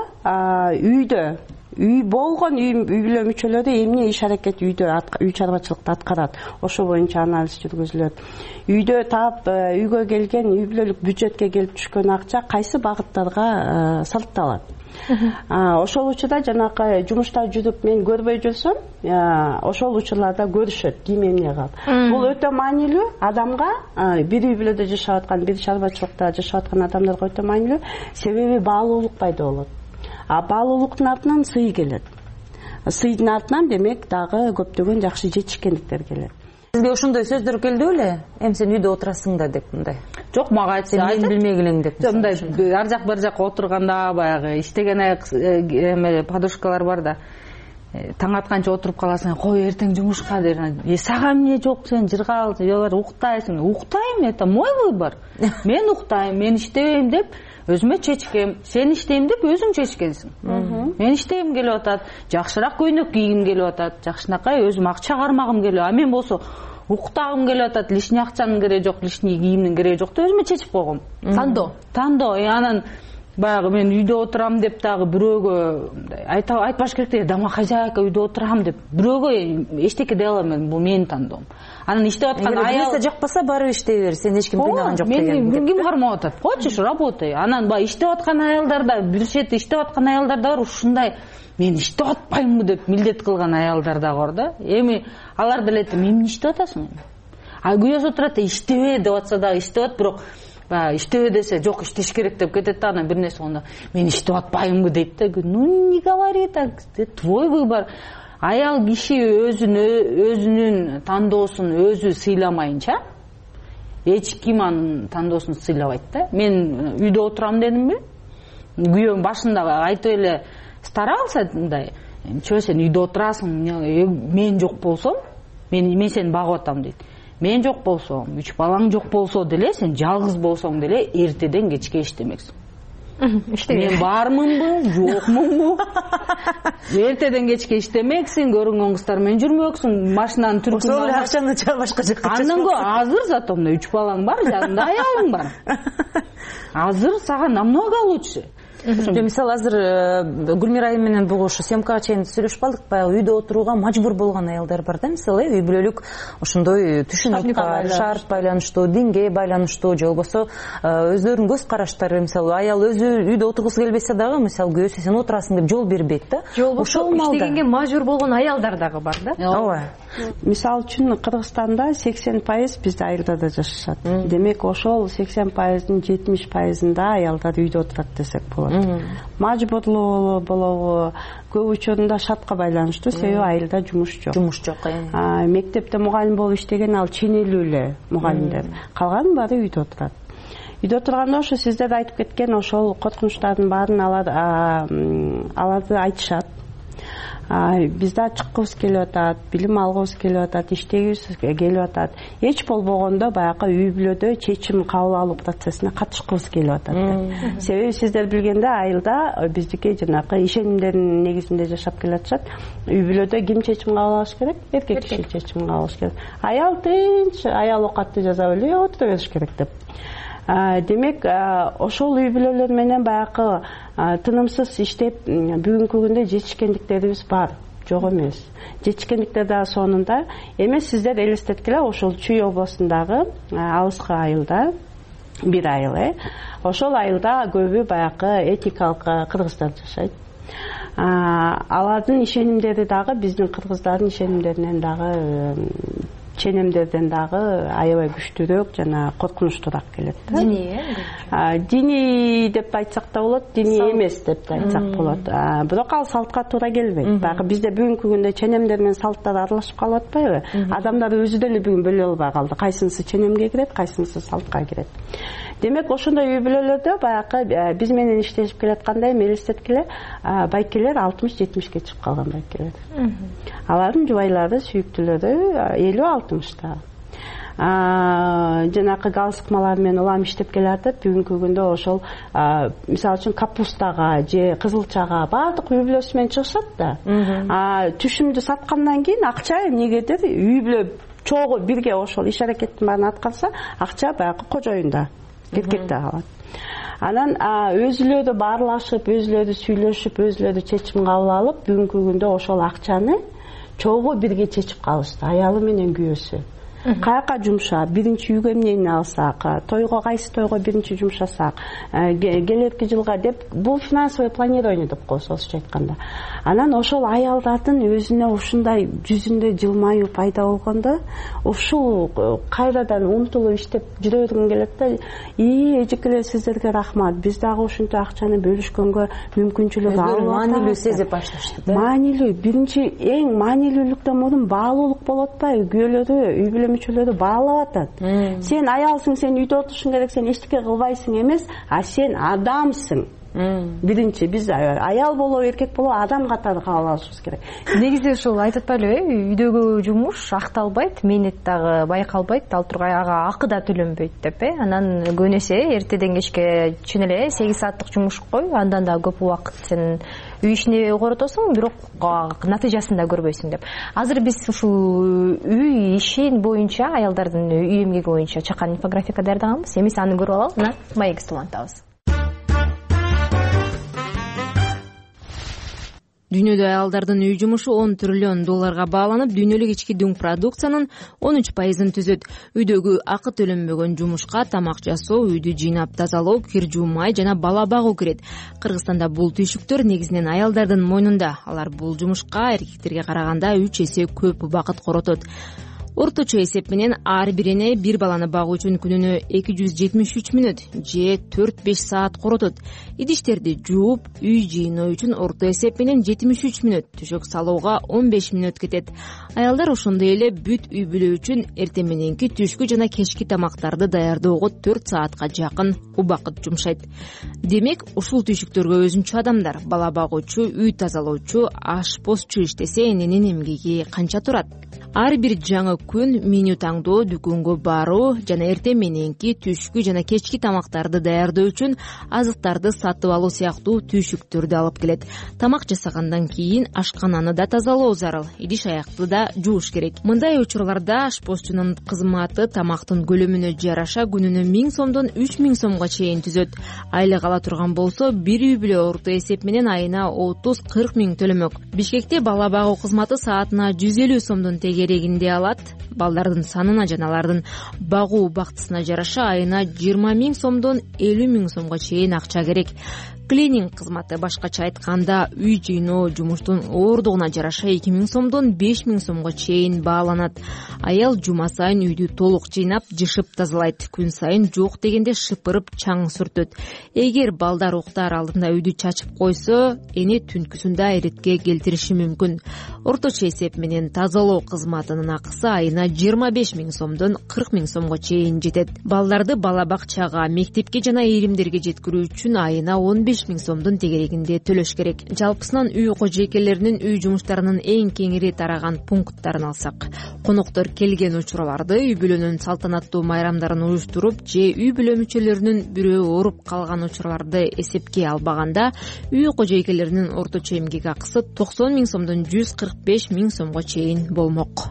үйдө үй болгон үй бүлө мүчөлөрү эмне иш аракет үйдө үй чарбачылыкты аткарат, ошо боюнча анализ жүргүзүлөт. Үйдө таап үйгө келген үй бүлөлүк бюджетке келип түшкөн акча кайсы багыттарга сарпталат. Ошол учурда жанакы жумушта жүрүп мен көрбөй жүрсөм, ошол учурларда көрүшөт ким эмне кылат. Бул өтө маанилүү адамга, бир үй бүлөдө жашап аткан, бир чарбачылыкта жашап аткан адамдарга өтө маанилүү, себеби баалуулук пайда болот. А баалуулуктун артынан сый келет. Сыйдын артынан демек дагы көптөгөн жакшы жетишкендиктер келет. Сизге ошондой сөздөр келди беле? Эми сен үйдө отурасың да деп мындай. Жок, мага айтса, мен билмей келең деп. Мындай ар жак бир жакка отурганда баягы иштеген эме подушкалар бар да. Таң атканча отуруп каласың, кой эртең жумушка дейт. Е сага эмне жок, сен жыргал, жолор уктайсың. Уктайм, это мой выбор. Мен уктайм, мен иштебейм деп өзүмө чечкем. Сен иштейм деп өзүң чечкенсиң. Мен иштейм келип атат, жакшыраак көйнөк кийгим келип атат, жакшынакай өзүм акча кармагым келип. А мен болсо уктагым келип атат, лишний акчанын кереги жок, лишний кийимдин кереги жок деп өзүмө чечип койгом. Тандоо. Тандоо. Анан баягы мен үйдө отурам деп дагы бирөөгө айтпаш керек да, домохозяйка үйдө отурам деп бирөөгө эчтеке дей алам мен, бул менин тандоом. Анан иштеп аткан аял жакпаса барып иштей бер, сен эч ким кыйнаган жок деген. Мен ким кармап атат? Хочешь, работай. Анан баягы иштеп аткан аялдарда, бир чети иштеп аткан аялдарда бар, ушундай мен иштеп атпаймынбы деп милдет кылган аялдар да бар да. Эми алар делет, эмне иштеп атасың? А күйөөсү турат, иштебе деп атса дагы иштеп атат, бирок баягы иштебе десе, жок иштеш керек деп кетет да, анан бир нерсе онда мен иштеп атпаймынбы дейт да. Ну не говори так, твой выбор. Аял киши өзүнүн өзүнүн тандоосун өзү сыйламайынча эч ким анын тандоосун сыйлабайт да. Мен үйдө отурам дедимби? Күйөөм башында айтып эле старался мындай, чөө сен үйдө отурасың, мен жок болсом, мен мен сени багып атам дейт. Мен жок болсом, үч балаң жок болсо деле, сен жалгыз болсоң деле эртеден кечке иштемексиң. Мен бармынбы, жокмунбу? Эртеден кечке иштемексиң, көрүнгөн кыздар менен жүрмөксүң, машинанын түркүн. Ошол эле акчаны башка жакка чачпак. Андан көрө азыр зато мына үч балаң бар, жанында аялың бар. Азыр сага намного лучше. Мисалы азыр Гүлмира айым менен бугу ушу съемкага чейин сүйлөшүп калдык, баягы үйдө отурууга мажбур болгон аялдар бар да, мисалы үй бүлөлүк ошондой түшүнүк бар, шарт байланыштуу, динге байланыштуу же болбосо өздөрүнүн көз караштары, мисалы аял өзү үйдө отургусу келбесе дагы, мисалы күйөөсү сен отурасың деп жол бербейт да. Же болбосо иштегенге мажбур болгон аялдар дагы бар да. Ооба. Мисалы үчүн Кыргызстанда сексен пайыз бизде айылдарда жашашат. Демек ошол сексен пайыздын жетимиш пайызында аялдар үйдө отурат десек болот. Мажбурлуу болобу, көп учурунда шартка байланыштуу, себеби айылда жумуш жок. Жумуш жок. Мектепте мугалим болуп иштеген ал ченелүү эле мугалимдер. Калганын баары үйдө отурат. Үйдө турганда ошо сиздер айтып кеткен ошол коркунучтардын баарын алар аларды айтышат. Бизде чыккыбыз келип атат, билим алгыбыз келип атат, иштегибиз келип атат. Эч болбогондо баягы үй бүлөдө чечим кабыл алуу процессине катышкыбыз келип атат. Себеби сиздер билгендей айылда биздики жанагы ишенимдердин негизинде жашап келатышат. Үй бүлөдө ким чечим кабыл алыш керек? Эркек киши чечим кабыл алыш керек. Аял тынч, аял окатты жаза беле, отура бериш керек деп. Демек ошол үй бүлөлөр менен баягы тынымсыз иштеп бүгүнкү күндө жетишкендиктерибиз бар, жок эмес. Жетишкендиктер дагы сонунда. Эми сиздер элестеткиле, ошол Чүй областындагы алыскы айылда бир айыл, э. Ошол айылда көбү баягы этникалык кыргыздар жашайт. Алардын ишенимдери дагы биздин кыргыздардын ишенимдеринен дагы ченемдерден дагы аябай күчтүүрөөк жана коркунучтуураак келет. Диний, э? Диний деп айтсак да болот, диний эмес деп айтсак болот. Бирок ал салтка туура келбейт. Баягы бизде бүгүнкү күндө ченемдер менен салттар аралашып калып атпайбы? Адамдар өзү деле бүгүн бөлө албай калды. Кайсынысы ченемге кирет, кайсынысы салтка кирет. Демек ошондой үй бүлөлөрдө баягы биз менен иштешип келаткандай элестеткиле, байкелер алтымыш жетимишке чыгып калган байкелер. Алардын жубайлары, сүйүктүүлөрү элүү алтымышта. Жанагы галстукмалар менен улам иштеп келатып, бүгүнкү күндө ошол мисалы үчүн капустага же кызылчага баардык үй бүлөсү менен чыгышат да. Түшүмдү саткандан кийин акча эмнегедир үй бүлө чогуу бирге ошол иш аракеттин баарын аткарса, акча баягы кожоюнда эркекте калат. Анан өзүлөрү баарлашып, өзүлөрү сүйлөшүп, өзүлөрү чечим кабыл алып, бүгүнкү күндө ошол акчаны чогуу бирге чечип калышты, аялы менен күйөөсү. Каяка жумшап, биринчи үйгө эмнени алсак, тойго кайсы тойго биринчи жумшасак, келерки жылга деп, бул финансовый планирование деп коебуз орусча айтканда. Анан ошол аялдардын өзүнө ушундай жүзүндө жылмаюу пайда болгондо, ушул кайрадан умтулуп иштеп жүрө бергим келет да. И эжекелер, сиздерге рахмат. Биз дагы ушунча акчаны бөлүшкөнгө мүмкүнчүлүк алып атабыз. Маанилүү сезип башташты да. Маанилүү, биринчи эң маанилүүлүктөн мурун баалуулук болуп атпайбы? Күйөөлөрү, үй бүлө мүчөлөрү баалап атат. Сен аялсың, сен үйдө отурушуң керек, сен эчтеке кылбайсың эмес, а сен адамсың. Биринчи биз аял болобу, эркек болобу адам катары кабыл алышыбыз керек. Негизи ушул айтып атпайлыбы, үйдөгү жумуш акталбайт, мээнет дагы байкалбайт, ал тургай ага акы да төлөнбөйт деп, э. Анан көнөсө эртеден кечке чын эле сегиз сааттык жумуш кой, андан да көп убакыт сен үй ишине коротосуң, бирок натыйжасын да көрбөйсүң деп. Азыр биз ушул үй ишин боюнча, аялдардын үй эмгеги боюнча чакан инфографика даярдаганбыз. Эмес аны көрүп алалы, мына маекти улантабыз. Дүйнөдө аялдардын үй жумушу он триллион долларга бааланып, дүйнөлүк ички дуң продукциянын он үч пайызын түзөт. Үйдөгү акы төлөнбөгөн жумушка тамак жасоо, үйдү жыйнап тазалоо, кир жуумай жана бала багуу кирет. Кыргызстанда бул түйшүктөр негизинен аялдардын мойнунда. Алар бул жумушка эркектерге караганда үч эсе көп убакыт коротот. Орточо эсеп менен ар бирине бир баланы багуу үчүн күнүнө эки жүз жетимиш үч мүнөт же төрт беш саат коротот. Идиштерди жууп, үй жыйноо үчүн орто эсеп менен жетимиш үч мүнөт, төшөк салууга он беш мүнөт кетет. Аялдар ошондой эле бүт үй бүлө үчүн эртең мененки, түшкү жана кечки тамактарды даярдоого төрт саатка жакын убакыт жумшайт. Демек, ушул түйшүктөргө өзүнчө адамдар, бала багуучу, үй тазалоочу, ашпозчу иштесе, эненин эмгеги канча турат? Ар бир жаңы күн меню таңдоо, дүкөнгө баруу жана эртең мененки, түшкү жана кечки тамактарды даярдоо үчүн азыктарды сатып алуу сыяктуу түйшүктөрдү алып келет. Тамак жасагандан кийин ашкананы да тазалоо зарыл, идиш аякты да жууш керек. Мындай учурларда ашпозчунун кызматы тамактын көлөмүнө жараша күнүнө миң сомдон үч миң сомго чейин түзөт. Айлык ала турган болсо, бир үй бүлө орто эсеп менен айына отуз кырк миң төлөмөк. Бишкекте бала багуу кызматы саатына жүз элүү сомдун тегерегинде алат. Балдардын санына жана алардын багуу бактысына жараша айына жыйырма миң сомдон элүү миң сомго чейин акча керек. Клининг кызматы башкача айтканда үй жыйноо жумуштун оордугуна жараша эки миң сомдон беш миң сомго чейин бааланат. Аял жума сайын үйдү толук жыйнап, жышып тазалайт. Күн сайын жок дегенде шыпырып чаң сүртөт. Эгер балдар уктаар алдында үйдү чачып койсо, эне түнкүсүндө иретке келтириши мүмкүн. Орточо эсеп менен тазалоо кызматынын акысы айына жыйырма беш миң сомдон кырк миң сомго чейин жетет. Балдарды бала бакчага, мектепке жана ийримдерге жеткирүү үчүн айына он беш миң сомдун тегерегинде төлөш керек. Жалпысынан үй кожойкелеринин үй жумуштарынын эң кеңири тараган пункттарын алсак, коноктор келген учурларды, үй бүлөнүн салтанаттуу майрамдарын уюштуруп же үй бүлө мүчөлөрүнүн бирөө ооруп калган учурларды эсепке албаганда, үй кожойкелеринин орточо эмгек акысы токсон миң сомдон жүз кырк беш миң сомго чейин болмок.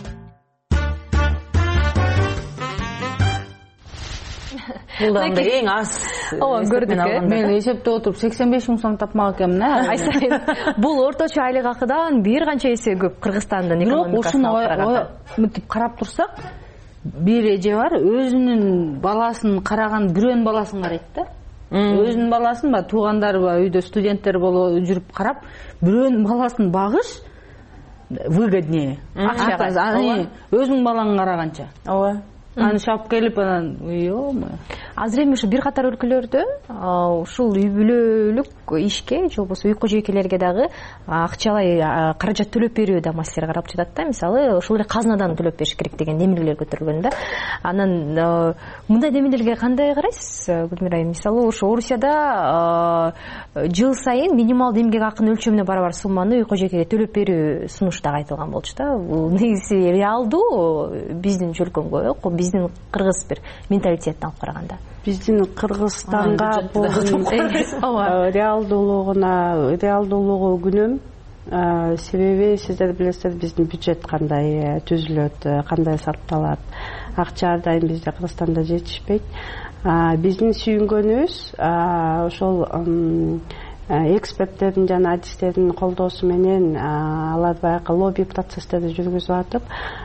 Бул да андай эң аз. Ооба, көрдүк э. Мен эсептеп отуруп сексен беш миң сом тапмак экенмин э. Ай сайын. Бул орточо айлык акыдан бир канча эсе көп Кыргызстандын экономикасына алып караганда. Мынтип карап турсак, бир эже бар, өзүнүн баласын караган бирөөнүн баласын карайт да. Өзүнүн баласын ба, туугандары ба, үйдө студенттер болуп жүрүп карап, бирөөнүн баласын багыш выгоднее. Акчага. Өзүнүн балаңы караганча. Ооба. Аны шап келип анан, ой-ой. Азыр эми ушу бир катар өлкөлөрдө ушул үй бүлөлүк ишке же болбосо үй кожойкелерге дагы акчалай каражат төлөп берүү да маселе карап жатат да. Мисалы, ушул эле казынадан төлөп бериш керек деген демилгелер көтөрүлгөн да. Анан мындай демилгелерге кандай карайсыз, Гүлмира айым? Мисалы, ошо Орусияда жыл сайын минималдуу эмгек акынын өлчөмүнө барабар сумманы үй кожойкеге төлөп берүү сунушу дагы айтылган болчу да. Бул негизи реалдуу биздин өлкөгө, биздин кыргыз бир менталитетине алып караганда. Биздин Кыргызстанга болгон реалдуулугуна, реалдуулугу күнөм. Себеби сиздер билесиздер, биздин бюджет кандай түзүлөт, кандай сарпталат. Акча ар дайым бизде Кыргызстанда жетишпейт. Биздин сүйүнгөнүбүз ошол эксперттердин жана адистердин колдоосу менен алар баягы лобби процесстерди жүргүзүп атып,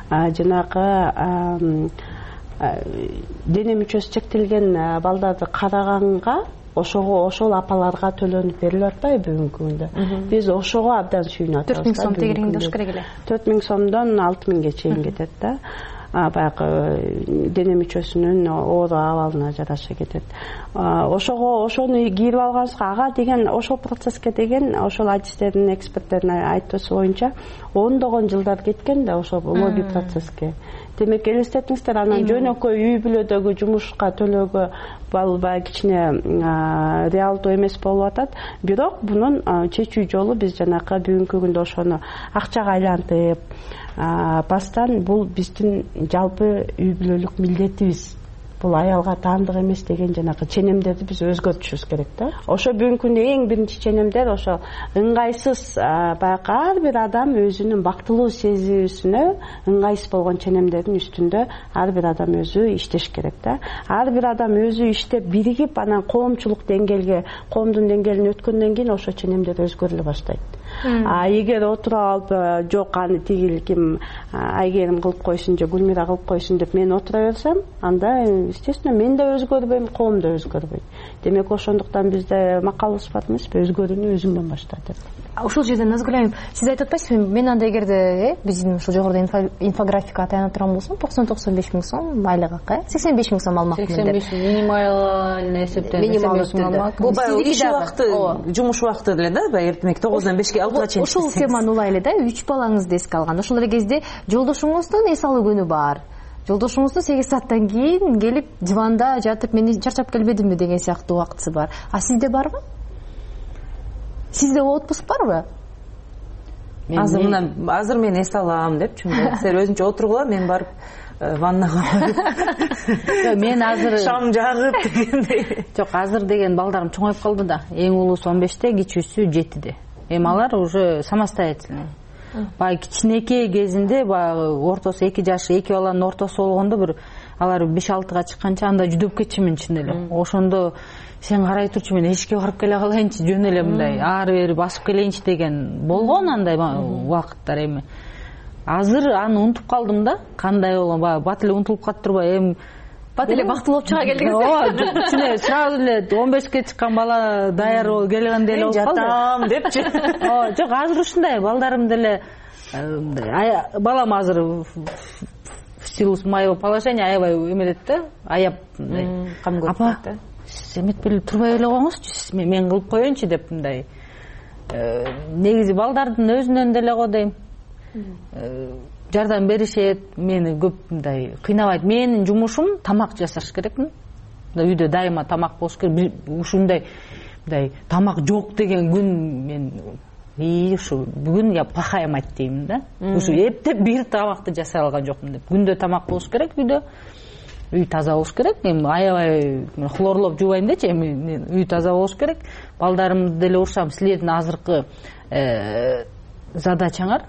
жанагы дене мүчөсү чектелген балдарды караганга, ошого ошол апаларга төлөнүп берилип атпайбы бүгүнкү күндө. Биз ошого абдан сүйүнүп атабыз. төрт миң сом тегерегинде болуш керек эле. төрт миң сомдон алты миңге чейин кетет да. Баягы дене мүчөсүнүн оору абалына жараша кетет. Ошого ошону кийип алганыбызга, ага деген ошол процесске деген ошол адистердин, эксперттердин айтуусу боюнча ондогон жылдар кеткен да ошол лобби процесске. Демек, элестетиңиздер, анан жөнөкөй үй бүлөдөгү жумушка төлөөгө баягы кичине реалдуу эмес болуп атат. Бирок бунун чечүү жолу биз жанакы бүгүнкү күндө ошону акчага айлантып, бастан бул биздин жалпы үй бүлөлүк милдетибиз. Бул аялга таандык эмес деген жанакы ченемдерди биз өзгөртүшүбүз керек да. Ошо бүгүнкү күндө эң биринчи ченемдер ошо ыңгайсыз, баягы ар бир адам өзүнүн бактылуу сезүүсүнө ыңгайсыз болгон ченемдердин үстүндө ар бир адам өзү иштеш керек да. Ар бир адам өзү иштеп биригип, анан коомчулук деңгээлге, коомдун деңгээлине өткөндөн кийин ошо ченемдер өзгөрүлө баштайт. А эгер отуруп алып, жок аны тигил ким Айгерим кылып койсун же Гүлмира кылып койсун деп мен отура берсем, анда естественно мен да өзгөрбөйм, коом да өзгөрбөйт. Демек, ошондуктан бизде макалыбыз бар эмеспи, өзгөрүүнү өзүңдөн башта деп. Ушул жерден Назгүл айым, сиз айтып атпайсызбы, мен анда эгерде биздин ушул жогоруда инфографика таяна турган болсом, токсон токсон беш миң сом айлык акы, сексен беш миң сом алмакмын деп. сексен беш минималный эсептен минималдуу алмак. Бул баягы иш убакыты, жумуш убакыты эле да, баягы эртмек тогуздан бешке алтыга чейин. Ушул теманы улай эле да, үч балаңызды эске алганда, ошол эле кезде жолдошуңуздун эс алуу күнү бар. Жолдошуңуздун сегиз сааттан кийин келип диванда жатып, мени чарчап келбедимби деген сыяктуу убактысы бар. А сизде барбы? Сизде отпуск барбы? азыр мына азыр мен эс алам депчи силер өзүнчө отургула мен барып ваннага мен азыр шам жагып дегендей. Жок, азыр деген балдарым чоңоюп калды да. Эң улуусу он беште, кичүүсү жетиде. Эми алар уже самостоятельный. Баягы кичинекей кезинде, баягы ортосу эки жаш, эки баланын ортосу болгондо бир алар беш алтыга чыкканча анда жүдөп кетчүмүн чын эле. Ошондо сен карай турчу, мен эшикке барып келе калайынчы, жөн эле мындай ары бери басып келейинчи деген болгон андай убакыттар. Эми азыр аны унутуп калдым да, кандай болгон, баягы бат эле унутулуп калып турбай, эми бат эле бактылуу болуп чыга келдиңиз. Ооба, чын сразу эле он бешке чыккан бала даяр болуп келгендей эле болуп калды. Жатам депчи. Оо, жок, азыр ушундай балдарым деле балам азыр в силу моего положения аябай эмелет да, аяп кам көрүп апа, сиз эметпей эле турбай эле коюңузчу, мен кылып коеюнчу деп мындай. Негизи балдардын өзүнөн деле го дейм. Жардам беришет, мени көп мындай кыйнабайт. Менин жумушум тамак жасаш керекмин. Үйдө дайыма тамак болуш керек. Ушундай мындай тамак жок деген күн мен и ушу бүгүн я пахаямайт дейм да. Ушу эптеп бир тамакты жасай алган жокмун деп. Күндө тамак болуш керек үйдө. Үй таза болуш керек. Эми аябай хлорлоп жубайм дечи, эми үй таза болуш керек. Балдарымды деле урушам, силердин азыркы задачаңар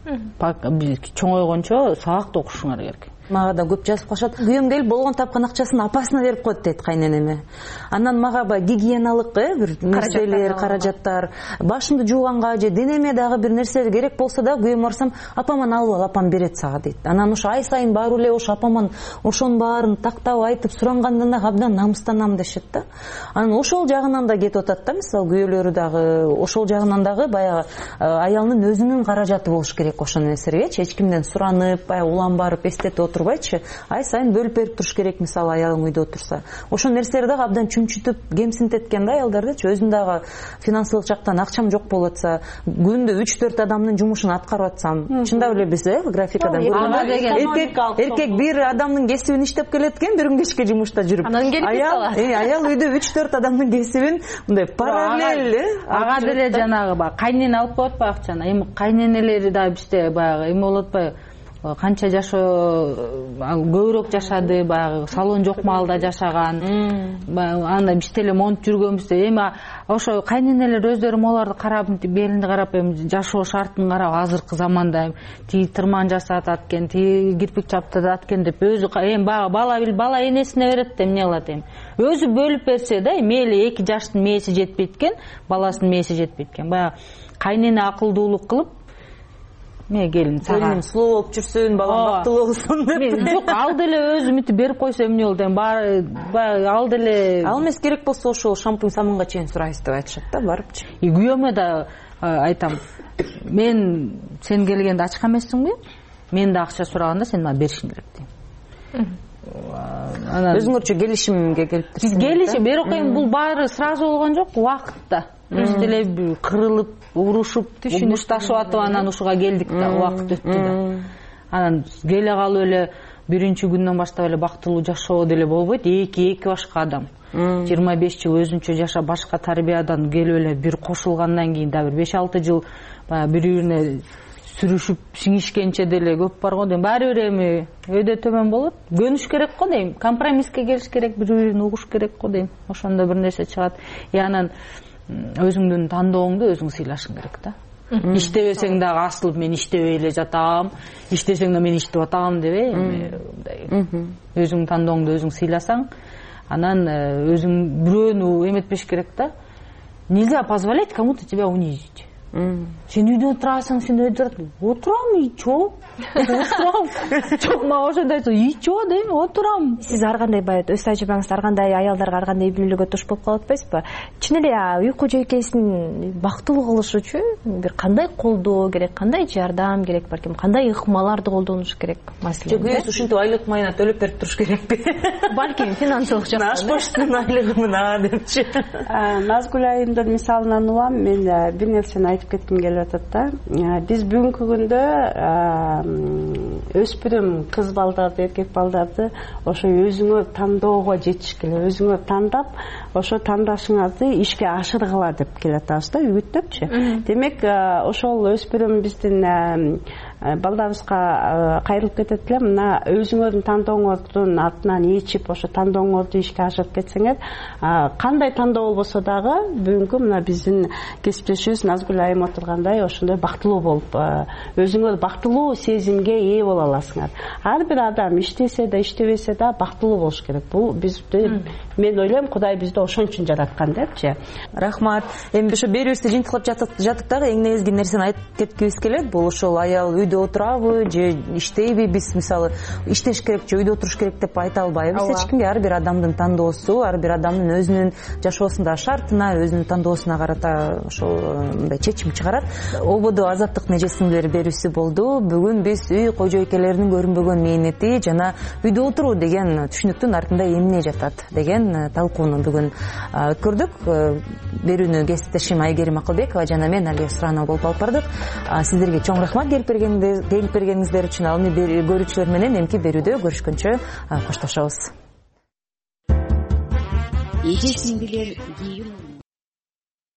чоңойгончо сабакты окушуңар керек. Мага да көп жазып калышат. Күйөөм келип болгон тапкан акчасын апасына берип коет дейт кайненеме. Андан мага баягы гигиеналык бир нерселер, каражаттар, башымды жууганга же денеме дагы бир нерсе керек болсо да күйөөм барсам, апаман алып ал, апам берет сага дейт. Анан ошо ай сайын барып эле ошо апаман ошонун баарын тактап айтып сурангандан абдан намыстанам дешет да. Анан ошол жагынан да кетип атат да, мисалы күйөөлөрү дагы ошол жагынан дагы баягы аялдын өзүнүн каражаты болуш керек ошол нерселерге, эч кимден суранып, баягы улам барып эстетип отурбайчы, ай сайын бөлүп берип туруш керек, мисалы аялың үйдө отурса. Ошол нерселер дагы абдан чүнчүтүп, кемсинтеткен да аялдардычы. Өзүм дагы финансылык жактан акчам жок болуп атса, күндө үч төрт адамдын жумушун аткарып атсам, чындап эле биз э графикадан эркек эркек бир адамдын кесибин иштеп келет экен, бир күн кечке жумушта жүрүп. Аял аял үйдө үч төрт адамдын кесибин мындай параллель э ага деле жанагы баягы кайнене алып коет баягы акчаны. Эми кайненелери да бизде баягы эме болот атпайбы, канча жашоо көбүрөөк жашады, баягы салон жок маалда жашаган, анда биз деле монтип жүргөнбүз. Эми ошо кайненелер өздөрү моларды карап, белинди карап, эми жашоо шартын карап, азыркы заманда тиги тырман жасатат экен, тиги кирпик чаптатат экен деп өзү эми баягы бала бил бала энесине берет да, эмне кылат эми. Өзү бөлүп берсе да, мейли эки жаштын мээси жетпейт экен, баласынын мээси жетпейт экен. Баягы кайнене акылдуулук кылып, мен келин сага слуу болуп жүрсүн, балам бактылуу болсун деп. Жок, ал деле өзү мынтип берип койсо эмне болот эми, баягы ал деле ал эмес, керек болсо ошол шампунь самунга чейин сурайсыз деп айтышат да, барыпчы. И күйөөмө да айтам, мен сен келгенде ачка эмессиңби? Мен да акча сураганда сен мага беришиң керек дейм. Өзүңөрчө келишимге келиптирсиңер. Келишим, бирок эми бул баары сразу болгон жок, убакытта. Биз деле кырылып, урушуп, мушташып атып анан ушуга келдик да, убакыт өттү да. Анан келе калып эле биринчи күндөн баштап эле бактылуу жашоо деле болбойт. Эки эки башка адам. жыйырма беш жыл өзүнчө жашап, башка тарбиядан келип эле бир кошулгандан кийин да бир беш алты жыл баягы бири-бирине сүрүшүп сиңишкенче деле көп бар го дейм. Баары бир эми өйдө төмөн болот. Көнүш керек го дейм. Компромисске келиш керек, бири-бирин угуш керек го дейм. Ошондо бир нерсе чыгат. И анан өзүңдүн тандооңду өзүң сыйлашың керек да. Иштебесең дагы асылып мен иштебей эле жатам, иштесең да мен иштеп атам дебей, мындай өзүң тандооңду өзүң сыйласаң, анан өзүң бирөөнү эметпеш керек да. Нельзя позволять кому-то тебя унизить. Сен үйдө отурасың, сен үйдө отурам, и чо? Отурам. Чок, мага ошондой айтса, и чо дейм, отурам. Сиз ар кандай баягы өз тажрыйбаңызда ар кандай аялдарга ар кандай үй бүлөлүккө туш болуп калып атпайсызбы? Чын эле үй кожойкесин бактылуу кылыш үчүн бир кандай колдоо керек, кандай жардам керек балким, кандай ыкмаларды колдонуш керек маселен? Жок, ушинтип айлык майына төлөп берип туруш керекпи? Балким финансылык жактан. Аш почтунун айлыгы мына депчи. Назгүл айымдын мисалынан улам, мен бир нерсени айтып кетким келип атат да. Биз бүгүнкү күндө өспүрүм кыз балдарды, эркек балдарды ошо өзүңө тандоого жетишкиле, өзүңө тандап, ошо тандашыңарды ишке ашыргыла деп келатабыз да, үгүттөпчү. Демек, ошол өспүрүм биздин балдарыбызга кайрылып кетет эле, мына өзүңөрдүн тандооңордун артынан ээрчип, ошо тандооңорду ишке ашырып кетсеңер, кандай тандоо болбосо дагы бүгүнкү мына биздин кесиптешибиз Назгүл айым отургандай ошондой бактылуу болуп, өзүңөр бактылуу сезимге ээ боло аласыңар. Ар бир адам иштесе да, иштебесе да бактылуу болуш керек. Бул бизди, мен ойлойм, Кудай бизди ошон үчүн жараткан депчи. Рахмат. Эми ошо берүүбүздү жыйынтыктап жаттык дагы эң негизги нерсени айтып кеткибиз келет. Бул ошол аял үйдө отурабы же иштейби? Биз мисалы иштеш керек же үйдө отуруш керек деп айта албайбыз. Эч кимге ар бир адамдын тандоосу, ар бир адамдын өзүнүн жашоосундагы шартына, өзүнүн тандоосуна карата ошол мындай чечим чыгарат. Ободо азаттыктын эже-сиңдилери берүүсү болду. Бүгүн биз үй кожойкелеринин көрүнбөгөн мээнети жана үйдө отуруу деген түшүнүктүн артында эмне жатат деген талкууну бүгүн өткөрдүк. Берүүнү кесиптешим Айгерим Акылбекова жана мен Алия Суранова болуп алып бардык. Сиздерге чоң рахмат келип бергениңиздер үчүн. Ал эми көрүүчүлөр менен эмки берүүдө көрүшкөнчө коштошобуз. Эже-сиңдилер